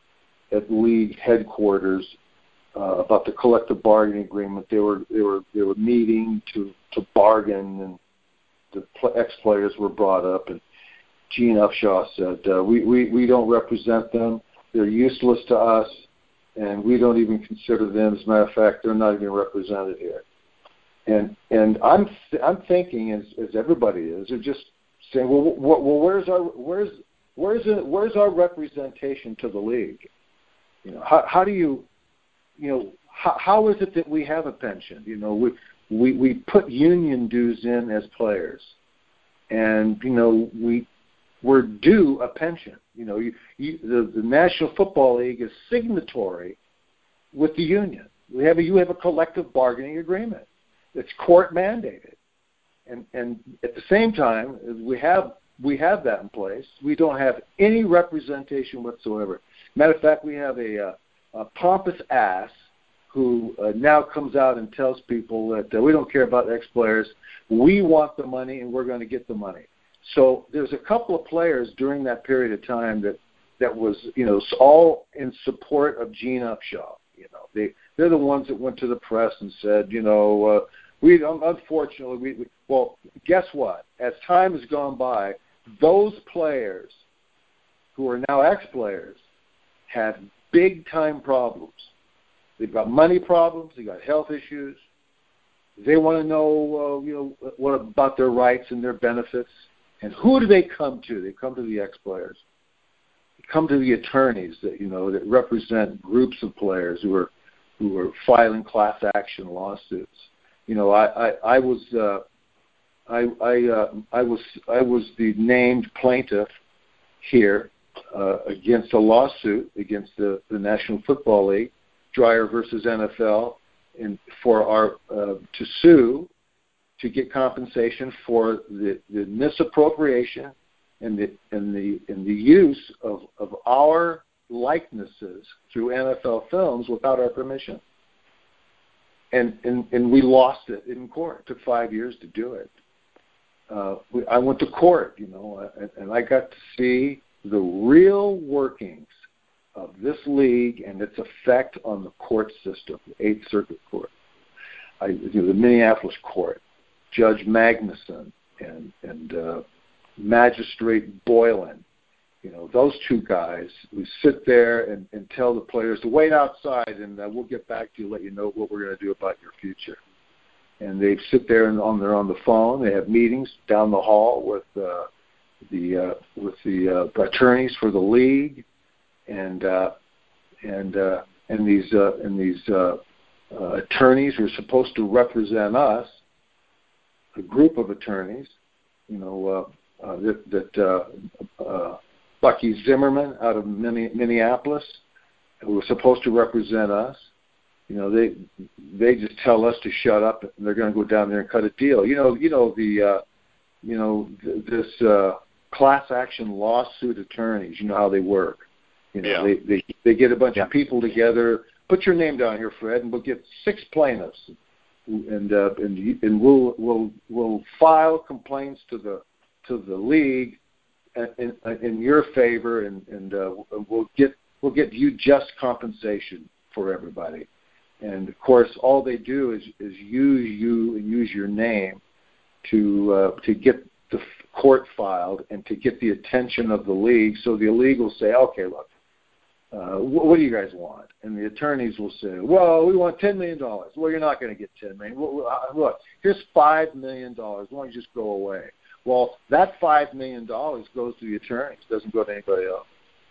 at league headquarters uh, about the collective bargaining agreement. They were, they were, they were meeting to, to bargain, and the pl- ex-players were brought up. And Gene Upshaw said, uh, "We, we, we don't represent them. They're useless to us, and we don't even consider them. As a matter of fact, they're not even represented here." And and I'm th- I'm thinking, as as everybody is, they're just saying, well, well, well where's our where's where's it, where's our representation to the league? You know, how how do you, you know, how how is it that we have a pension? You know, we we we put union dues in as players, and you know we. We're due a pension. You know, you, you, the, the National Football League is signatory with the union. We have a, you have a collective bargaining agreement. It's court mandated, and and at the same time, we have we have that in place. We don't have any representation whatsoever. Matter of fact, we have a, a, a pompous ass who uh, now comes out and tells people that uh, we don't care about ex-players. We want the money, and we're going to get the money. So there's a couple of players during that period of time that, that was, you know, all in support of Gene Upshaw. You know, they they're the ones that went to the press and said, you know, uh, we unfortunately we, we well, guess what? As time has gone by, those players who are now ex-players have big time problems. They've got money problems. They got health issues. They want to know, uh, you know, what about their rights and their benefits. And who do they come to? They come to the ex-players. They come to the attorneys that, you know, that represent groups of players who are who are filing class action lawsuits. You know, I, I, I was uh, I I, uh, I was I was the named plaintiff here uh, against a lawsuit against the, the National Football League, Dreyer versus N F L, and for our uh, to sue. To get compensation for the, the misappropriation and the and the and the use of, of our likenesses through N F L films without our permission. And and, and we lost it in court. It took five years to do it. Uh, we, I went to court, you know, and, and I got to see the real workings of this league and its effect on the court system, the Eighth Circuit Court, I, you know, the Minneapolis Court. Judge Magnuson and and uh, Magistrate Boylan, you know, those two guys who sit there and, and tell the players to wait outside, and uh, we'll get back to you, let you know what we're going to do about your future. And they sit there and on they're on the phone. They have meetings down the hall with uh, the uh, with the uh, attorneys for the league, and uh, and uh, and these uh, and these uh, uh, attorneys who are supposed to represent us. A group of attorneys, you know, uh, uh, that, that uh, uh, Bucky Zimmerman out of Minneapolis, who was supposed to represent us, you know, they they just tell us to shut up, and they're going to go down there and cut a deal. You know, you know the, uh, you know, th- this uh, class action lawsuit attorneys. You know how they work. You know, yeah. they, they they get a bunch yeah. of people together. Put your name down here, Fred, and we'll get six plaintiffs. And uh, and and we'll we'll we'll file complaints to the to the league in, in your favor, and and uh, we'll get we'll get you just compensation for everybody. And of course, all they do is is use you and use your name to uh, to get the court filed and to get the attention of the league. So the league will say, okay, look. Uh, what, what do you guys want? And the attorneys will say, well, we want ten million dollars. Well, you're not going to get ten million dollars. Well, look, here's five million dollars. Why don't you just go away? Well, that five million dollars goes to the attorneys. It doesn't go to anybody else.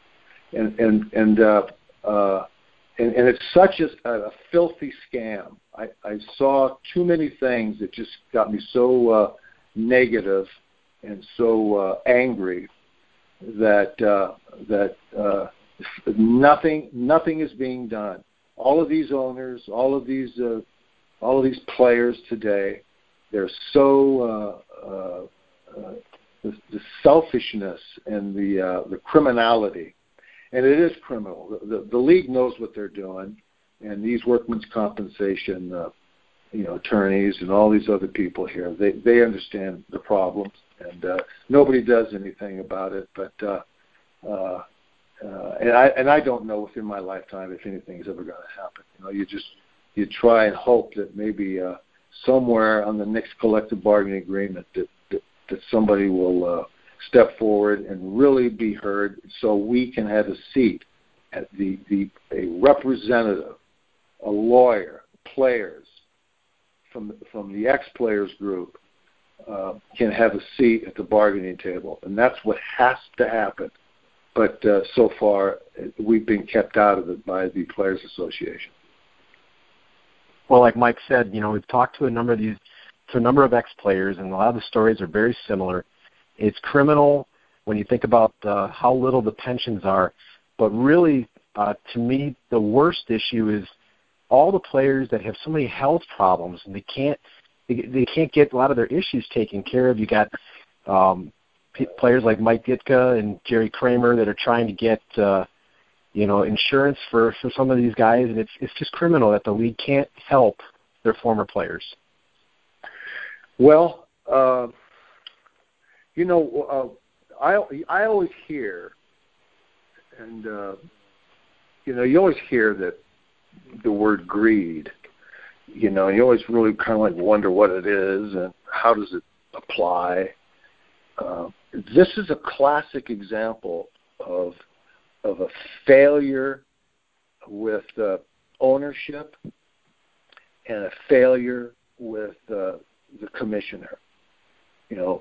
and and and uh, uh, and, and it's such a, a filthy scam. I, I saw too many things that just got me so uh, negative and so uh, angry that uh, that uh, nothing nothing is being done. All of these owners, all of these uh, all of these players today, they're so uh, uh, uh, the, the selfishness and the uh, the criminality, and it is criminal. The, the, the league knows what they're doing, and these workmen's compensation, uh, you know, attorneys and all these other people here, they they understand the problems, and uh, nobody does anything about it. But uh, uh, uh, and I and I don't know within my lifetime if anything's ever going to happen. You know, you just you try and hope that maybe uh, somewhere on the next collective bargaining agreement that that, that somebody will uh, step forward and really be heard, so we can have a seat at the the a representative, a lawyer, players from from the ex-players group uh, can have a seat at the bargaining table, and that's what has to happen. But uh, so far, we've been kept out of it by the Players Association. Well, like Mike said, you know, we've talked to a number of these, to a number of ex-players, and a lot of the stories are very similar. It's criminal when you think about uh, how little the pensions are, but really, uh, to me, the worst issue is all the players that have so many health problems and they can't they, they can't get a lot of their issues taken care of. You got um, p- players like Mike Ditka and Jerry Kramer that are trying to get uh, you know insurance for, for some of these guys, and it's it's just criminal that the league can't help their former players. Well, uh, you know, uh, I I always hear, and uh, you know, you always hear that the word greed, you know, you always really kind of like wonder what it is and how does it apply. Uh, this is a classic example of of a failure with uh, ownership and a failure with uh, the commissioner. You know,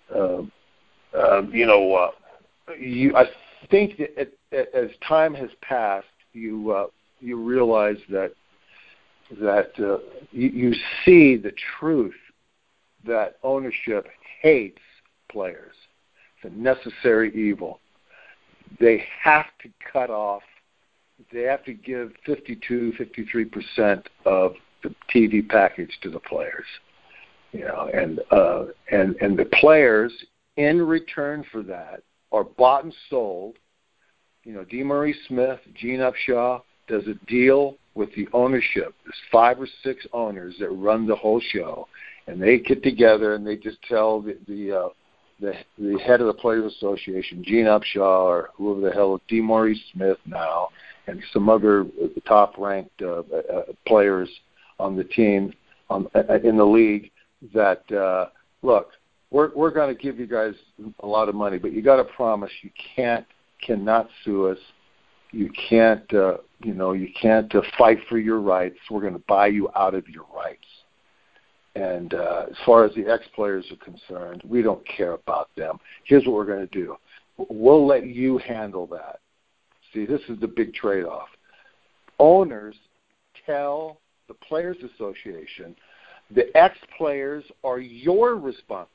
uh, uh, you know, uh, you. I think that it, it, as time has passed, you. Uh, you realize that that uh, you, you see the truth that ownership hates players. It's a necessary evil. They have to cut off, they have to give fifty-two, fifty-three percent of the T V package to the players. You know, and uh, and and the players in return for that are bought and sold. You know, DeMaurice Smith, Gene Upshaw does a deal with the ownership. There's five or six owners that run the whole show, and they get together and they just tell the the uh, the, the head of the Players Association, Gene Upshaw, or whoever the hell, DeMaurice Smith now, and some other top-ranked uh, uh, players on the team um, in the league that uh, look, we're we're going to give you guys a lot of money, but you got to promise you can't cannot sue us. You can't, uh, you know, you can't uh, fight for your rights. We're going to buy you out of your rights. And uh, as far as the ex-players are concerned, we don't care about them. Here's what we're going to do. We'll let you handle that. See, this is the big trade-off. Owners tell the Players Association the ex-players are your responsibility.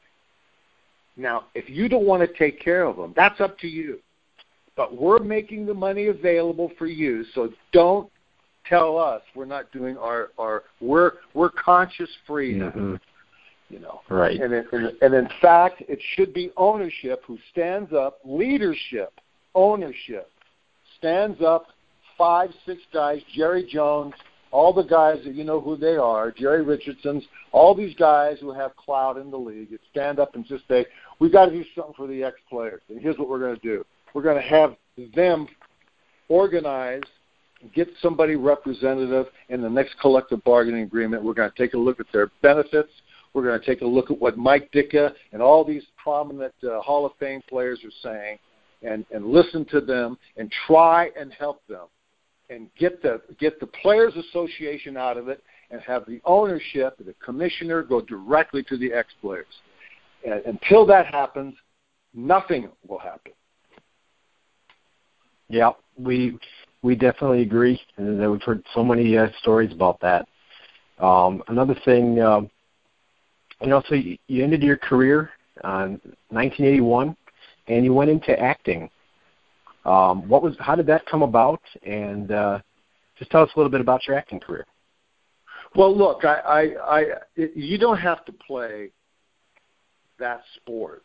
Now, if you don't want to take care of them, that's up to you. But we're making the money available for you, so don't tell us we're not doing our, our we're we're conscious free now. Mm-hmm. You know. Right. And in, and, and in fact, it should be ownership who stands up, leadership, ownership, stands up, five, six guys, Jerry Jones, all the guys that you know who they are, Jerry Richardson's, all these guys who have clout in the league, that stand up and just say, we've got to do something for the ex-players, and here's what we're going to do. We're going to have them organize, get somebody representative in the next collective bargaining agreement. We're going to take a look at their benefits. We're going to take a look at what Mike Ditka and all these prominent uh, Hall of Fame players are saying, and, and listen to them and try and help them and get the get the Players Association out of it and have the ownership, the commissioner, go directly to the ex-players. And until that happens, nothing will happen. Yeah, we we definitely agree, and we've heard so many uh, stories about that. Um, another thing, uh, you know, so you, you ended your career in nineteen eighty-one, and you went into acting. Um, what was? How did that come about? And uh, just tell us a little bit about your acting career. Well, look, I, I, I it, you don't have to play that sport.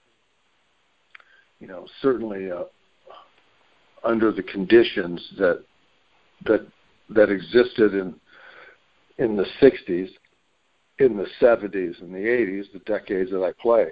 You know, certainly uh, under the conditions that that that existed in in the sixties, in the seventies, and the eighties, the decades that I played,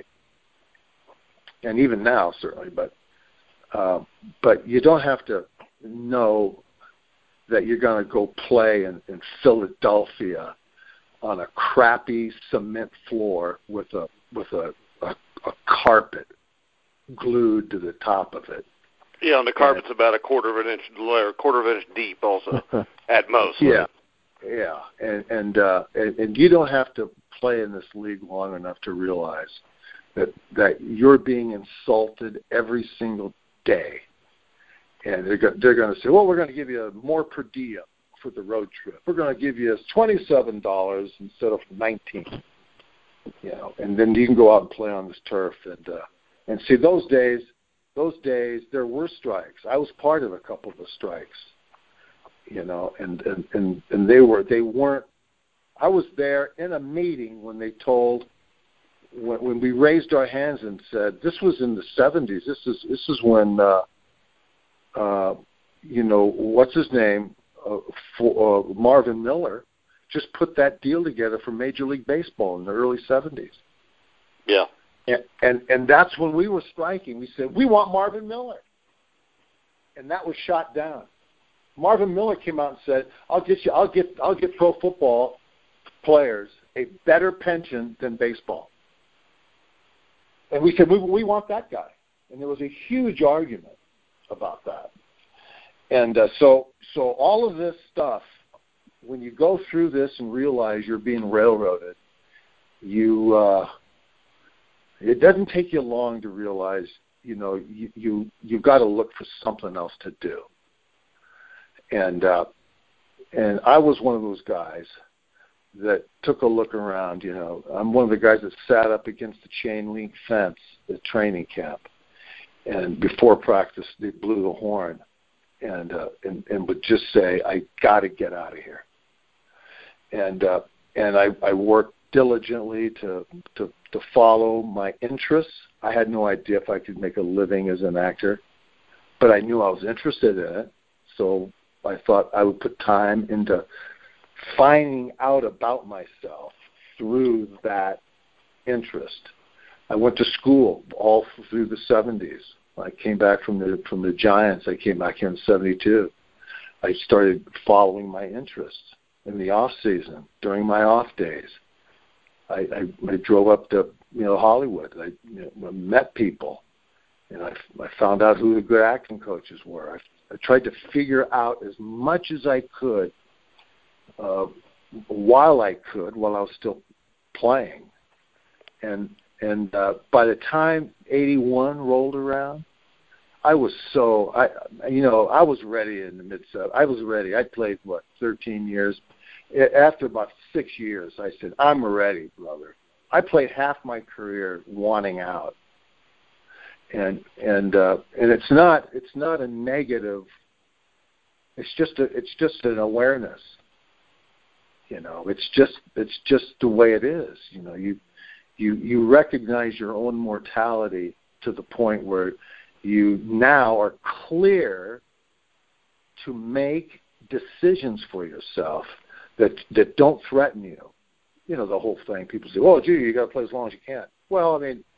and even now certainly. But uh, but you don't have to know that you're going to go play in, in Philadelphia on a crappy cement floor with a with a, a, a carpet glued to the top of it. Yeah, and the carpet's and, about a quarter of an inch, or a quarter of an inch deep, also at most. Yeah, yeah, and and, uh, and and you don't have to play in this league long enough to realize that that you're being insulted every single day, and they're go- they're going to say, well, we're going to give you more per diem for the road trip. We're going to give you twenty-seven dollars instead of nineteen. You know, and then you can go out and play on this turf, and uh, and see those days. Those days, there were strikes. I was part of a couple of the strikes, you know, and, and, and, and they were they weren't. I was there in a meeting when they told, when, when we raised our hands and said, this was in the seventies. This is this is when, uh, uh, you know, what's his name, uh, for, uh, Marvin Miller, just put that deal together for Major League Baseball in the early seventies. Yeah. And, and and that's when we were striking. We said, we want Marvin Miller. And that was shot down. Marvin Miller came out and said, I'll get you I'll get I'll get pro football players a better pension than baseball. And we said, we we want that guy. And there was a huge argument about that. And uh, so so all of this stuff, when you go through this and realize you're being railroaded, you uh it doesn't take you long to realize, you know, you, you, you've got to look for something else to do. And uh, and I was one of those guys that took a look around, you know. I'm one of the guys that sat up against the chain link fence at training camp. And before practice, they blew the horn and uh, and, and would just say, I got to get out of here. And uh, and I, I worked diligently to, to to follow my interests. I had no idea if I could make a living as an actor, but I knew I was interested in it, so I thought I would put time into finding out about myself through that interest. I went to school all through the seventies. I came back from the from the Giants. I came back here in seventy-two. I started following my interests in the off season, during my off days. I, I, I drove up to, you know, Hollywood. I you know, met people, and I, I found out who the good acting coaches were. I, I tried to figure out as much as I could uh, while I could, while I was still playing. And and uh, by the time eighty-one rolled around, I was so I you know I was ready in the mid. I was ready. I played what thirteen years. After about six years, I said, I'm ready, brother. I played half my career wanting out. And and uh, and it's not it's not a negative. It's just a it's just an awareness. You know, it's just it's just the way it is. You know, you you you recognize your own mortality to the point where you now are clear to make decisions for yourself that that don't threaten you. You know, the whole thing. People say, well, gee, you got to play as long as you can. Well, I mean,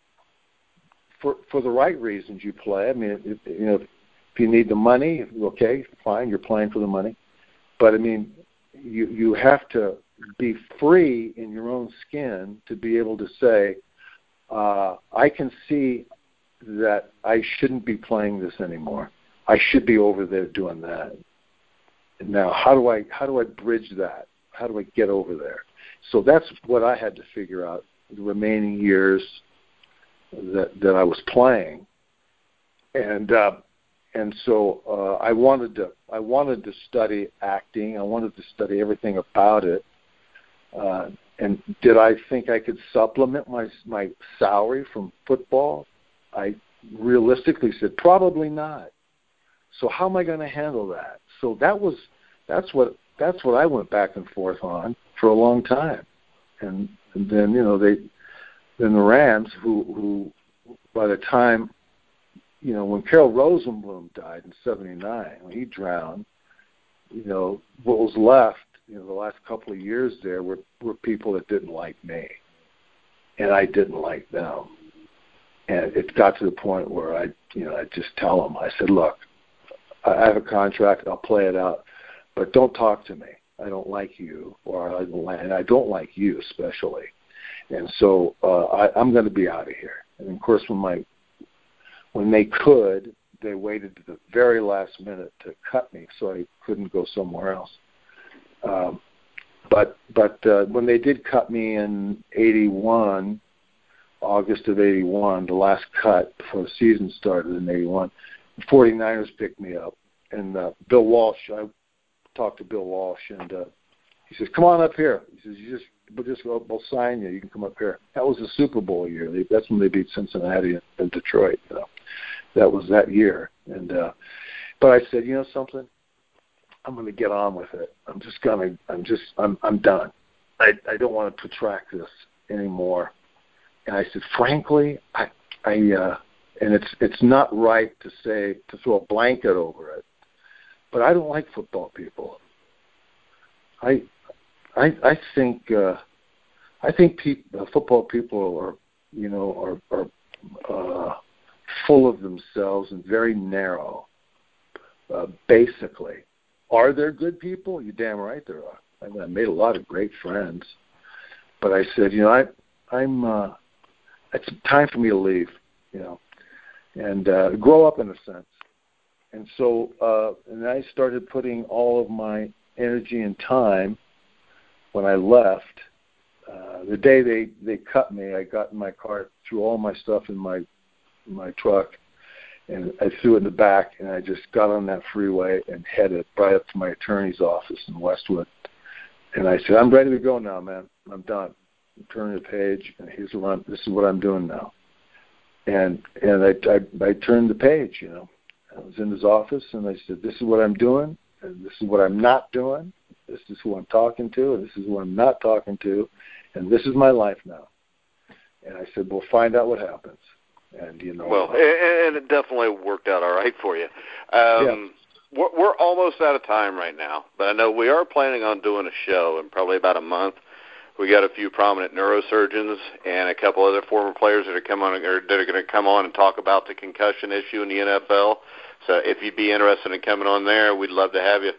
for for the right reasons you play. I mean, if, you know, if you need the money, okay, fine, you're playing for the money. But, I mean, you you have to be free in your own skin to be able to say, uh, I can see that I shouldn't be playing this anymore. I should be over there doing that. Now, how do I how do I bridge that? How do I get over there? So that's what I had to figure out the remaining years that that I was playing, and uh, and so uh, I wanted to I wanted to study acting. I wanted to study everything about it. Uh, and did I think I could supplement my my salary from football? I realistically said probably not. So how am I going to handle that? So that was that's what that's what I went back and forth on for a long time. And, and then you know they then the Rams, who who by the time you know when Carroll Rosenblum died in seventy-nine, when he drowned, you know what was left, you know the last couple of years there were were people that didn't like me, and I didn't like them, and it got to the point where I you know I just tell them, I said, look, I have a contract, I'll play it out, but don't talk to me. I don't like you, or I don't like, and I don't like you especially. And so uh, I, I'm going to be out of here. And of course, when my when they could, they waited to the very last minute to cut me, so I couldn't go somewhere else. Um, but but uh, when they did cut me in eighty-one, August of eighty-one, the last cut before the season started in eighty-one, the 49ers picked me up, and uh, Bill Walsh. I talked to Bill Walsh, and uh, he says, "Come on up here." He says, "You just we'll just go, we'll sign you. You can come up here." That was the Super Bowl year. They, that's when they beat Cincinnati and, and Detroit. You know, that was that year. And uh, but I said, you know something, I'm going to get on with it. I'm just going to. I'm just. I'm. I'm done. I. I don't want to protract this anymore. And I said, frankly, I. I. Uh, and it's. It's not right to say to throw a blanket over it, but I don't like football people. I. I, I think uh, I think pe- uh, football people are, you know, are, are uh, full of themselves and very narrow. Uh, basically, are there good people? You're damn right there are. I mean, I made a lot of great friends, but I said, you know, I, I'm. Uh, it's time for me to leave, you know, and uh, grow up in a sense. And so, uh, and I started putting all of my energy and time. When I left, uh, the day they, they cut me, I got in my car, threw all my stuff in my in my truck, and I threw it in the back, and I just got on that freeway and headed right up to my attorney's office in Westwood. And I said, I'm ready to go now, man. I'm done. I'm turning the page, and here's what I'm, this is what I'm doing now. And and I, I, I turned the page, you know. I was in his office, and I said, this is what I'm doing, and this is what I'm not doing. This is who I'm talking to, and this is who I'm not talking to, and this is my life now. And I said, we'll find out what happens. And, you know. Well, and it definitely worked out all right for you. Um, yeah. we're, we're almost out of time right now, but I know we are planning on doing a show in probably about a month. We got a few prominent neurosurgeons and a couple other former players that are come on or that are going to come on and talk about the concussion issue in the N F L. So if you'd be interested in coming on there, we'd love to have you.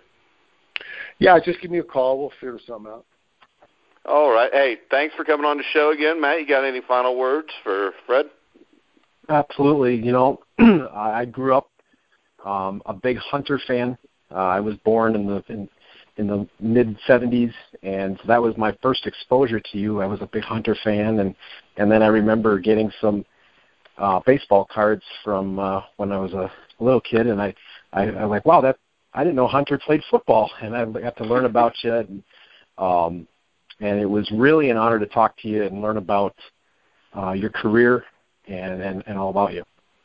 Yeah, just give me a call. We'll figure something out. All right. Hey, thanks for coming on the show again, Matt. You got any final words for Fred? Absolutely. You know, I grew up um, a big Hunter fan. Uh, I was born in the in, in the mid seventies, and so that was my first exposure to you. I was a big Hunter fan, and, and then I remember getting some uh, baseball cards from uh, when I was a little kid, and I, I, I was like, wow, that I didn't know Hunter played football, and I got to learn about you. And, um, and it was really an honor to talk to you and learn about uh, your career and, and, and all about you.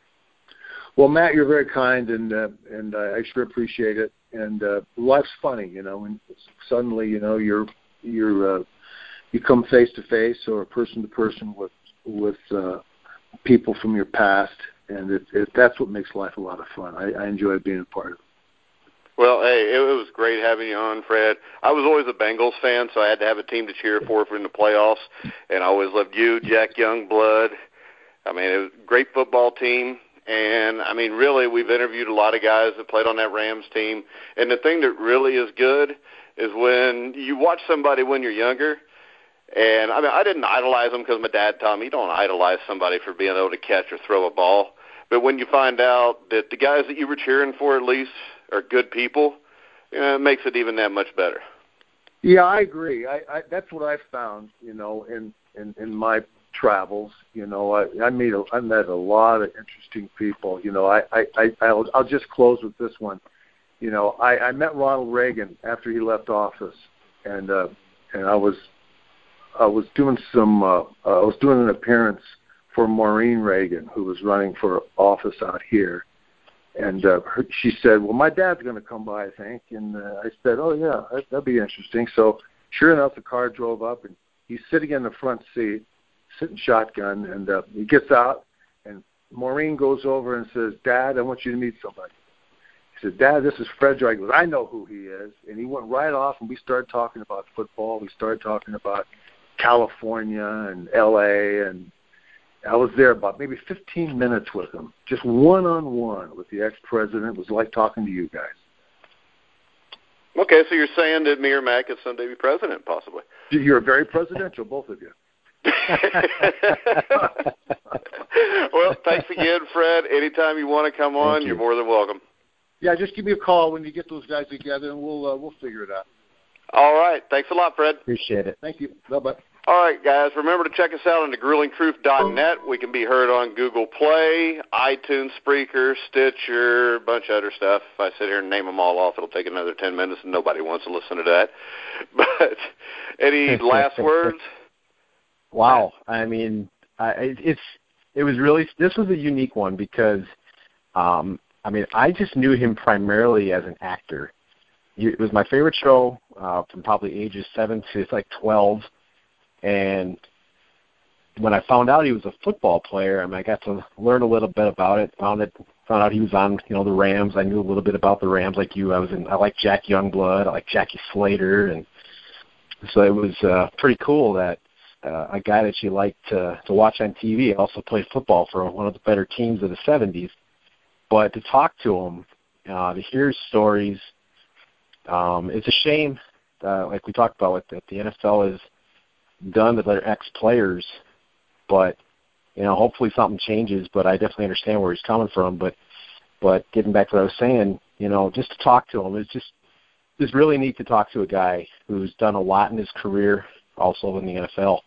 Well, Matt, you're very kind, and uh, and I sure appreciate it. And uh, life's funny, you know. When suddenly, you know, you're you're uh, you come face to face or person to person with with uh, people from your past, and it, it, that's what makes life a lot of fun. I, I enjoy being a part of it. Well, hey, it was great having you on, Fred. I was always a Bengals fan, so I had to have a team to cheer for for in the playoffs, and I always loved you, Jack Youngblood. I mean, it was a great football team, and, I mean, really, we've interviewed a lot of guys that played on that Rams team, and the thing that really is good is when you watch somebody when you're younger, and, I mean, I didn't idolize them because my dad taught me you don't idolize somebody for being able to catch or throw a ball, but when you find out that the guys that you were cheering for at least are good people, you know, it makes it even that much better. Yeah, I agree. I, I that's what I've found, you know, in, in, in my travels. You know, I, I meet a, I met a lot of interesting people. You know, I, I, I I'll, I'll just close with this one. You know, I, I met Ronald Reagan after he left office, and uh, and I was I was doing some uh, I was doing an appearance for Maureen Reagan, who was running for office out here. And uh, her, she said, well, my dad's going to come by, I think. And uh, I said, oh, yeah, that, that'd be interesting. So sure enough, the car drove up, and he's sitting in the front seat, sitting shotgun, and uh, he gets out, and Maureen goes over and says, Dad, I want you to meet somebody. He said, Dad, this is Fred Dreier. He goes, I know who he is. And he went right off, and we started talking about football. We started talking about California and L A, and I was there about maybe fifteen minutes with him, just one-on-one with the ex-president. It was like talking to you guys. Okay, so you're saying that me or Matt could someday be president, possibly. You're very presidential, both of you. Well, thanks again, Fred. Anytime you want to come on, you. you're more than welcome. Yeah, just give me a call when you get those guys together, and we'll uh, we'll figure it out. All right. Thanks a lot, Fred. Appreciate it. Thank you. Bye-bye. All right, guys, remember to check us out on the grueling truth dot net. We can be heard on Google Play, iTunes, Spreaker, Stitcher, a bunch of other stuff. If I sit here and name them all off, it'll take another ten minutes, and nobody wants to listen to that. But any last words? Wow. I mean, I, it's it was really – this was a unique one because, um, I mean, I just knew him primarily as an actor. It was my favorite show uh, from probably ages seven to like twelve. And when I found out he was a football player, I mean, I got to learn a little bit about it. Found it, found out he was on, you know, the Rams. I knew a little bit about the Rams, like you. I was in. I like Jack Youngblood. I like Jackie Slater, and so it was uh, pretty cool that uh, a guy that you liked to to watch on T V also played football for one of the better teams of the seventies. But to talk to him, uh, to hear his stories, um, it's a shame. Uh, like we talked about, that the N F L is done to their ex-players, but, you know, hopefully something changes, but I definitely understand where he's coming from. But but getting back to what I was saying, you know, just to talk to him, it's just it's really neat to talk to a guy who's done a lot in his career, also in the N F L.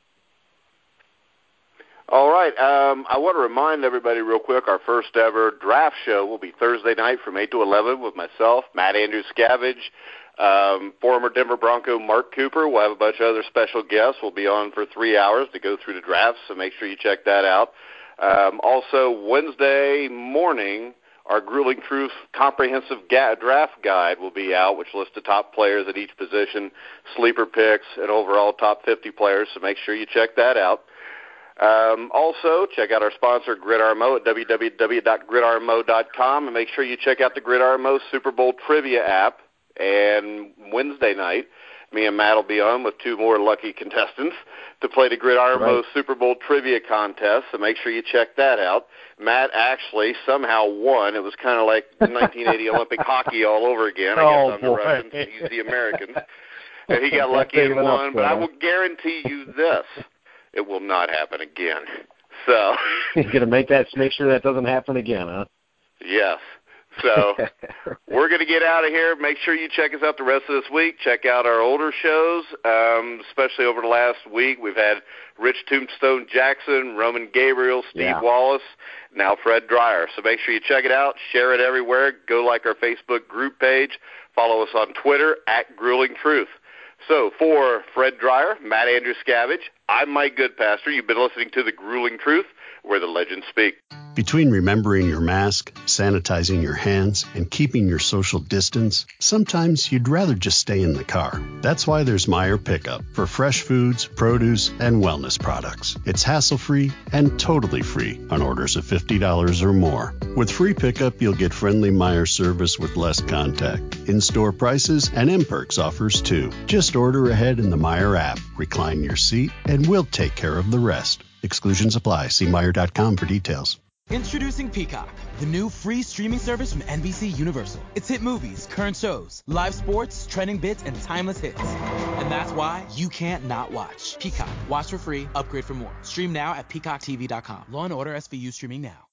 All right. Um, I want to remind everybody real quick, our first ever draft show will be Thursday night from eight to eleven with myself, Matt Andrews Scavage, Um, former Denver Bronco Mark Cooper. We'll have a bunch of other special guests. We'll be on for three hours to go through the drafts, so make sure you check that out. Um, also, Wednesday morning, our Grueling Truth Comprehensive ga- Draft Guide will be out, which lists the top players at each position, sleeper picks, and overall top fifty players, so make sure you check that out. Um, also, check out our sponsor, GridRMO, at w w w dot grid r m o dot com, and make sure you check out the GridRMO Super Bowl Trivia app. And Wednesday night, me and Matt will be on with two more lucky contestants to play the GridRMO right. Super Bowl Trivia Contest, so make sure you check that out. Matt actually somehow won. It was kind of like nineteen eighty Olympic hockey all over again. I oh, guess I'm boy. the Russians, he's the Americans. And he got lucky and won, but I will guarantee you this. It will not happen again. So you're going to make that, make sure that doesn't happen again, huh? Yes. So we're going to get out of here. Make sure you check us out the rest of this week. Check out our older shows, um, especially over the last week. We've had Rich Tombstone Jackson, Roman Gabriel, Steve yeah. Wallace, now Fred Dreier. So make sure you check it out. Share it everywhere. Go like our Facebook group page. Follow us on Twitter, at Grueling Truth. So for Fred Dreier, Matt Andrews Scavage, I'm Mike Goodpaster. You've been listening to The Grueling Truth, where the legends speak. Between remembering your mask, sanitizing your hands, and keeping your social distance, sometimes you'd rather just stay in the car. That's why there's Meijer Pickup for fresh foods, produce, and wellness products. It's hassle-free and totally free on orders of fifty dollars or more. With free pickup, you'll get friendly Meijer service with less contact, in-store prices, and M-Perks offers too. Just order ahead in the Meijer app, recline your seat, and we'll take care of the rest. Exclusions apply. See Meijer dot com for details. Introducing Peacock, the new free streaming service from N B C Universal. It's hit movies, current shows, live sports, trending bits, and timeless hits. And that's why you can't not watch. Peacock. Watch for free. Upgrade for more. Stream now at peacock t v dot com. Law and Order S V U streaming now.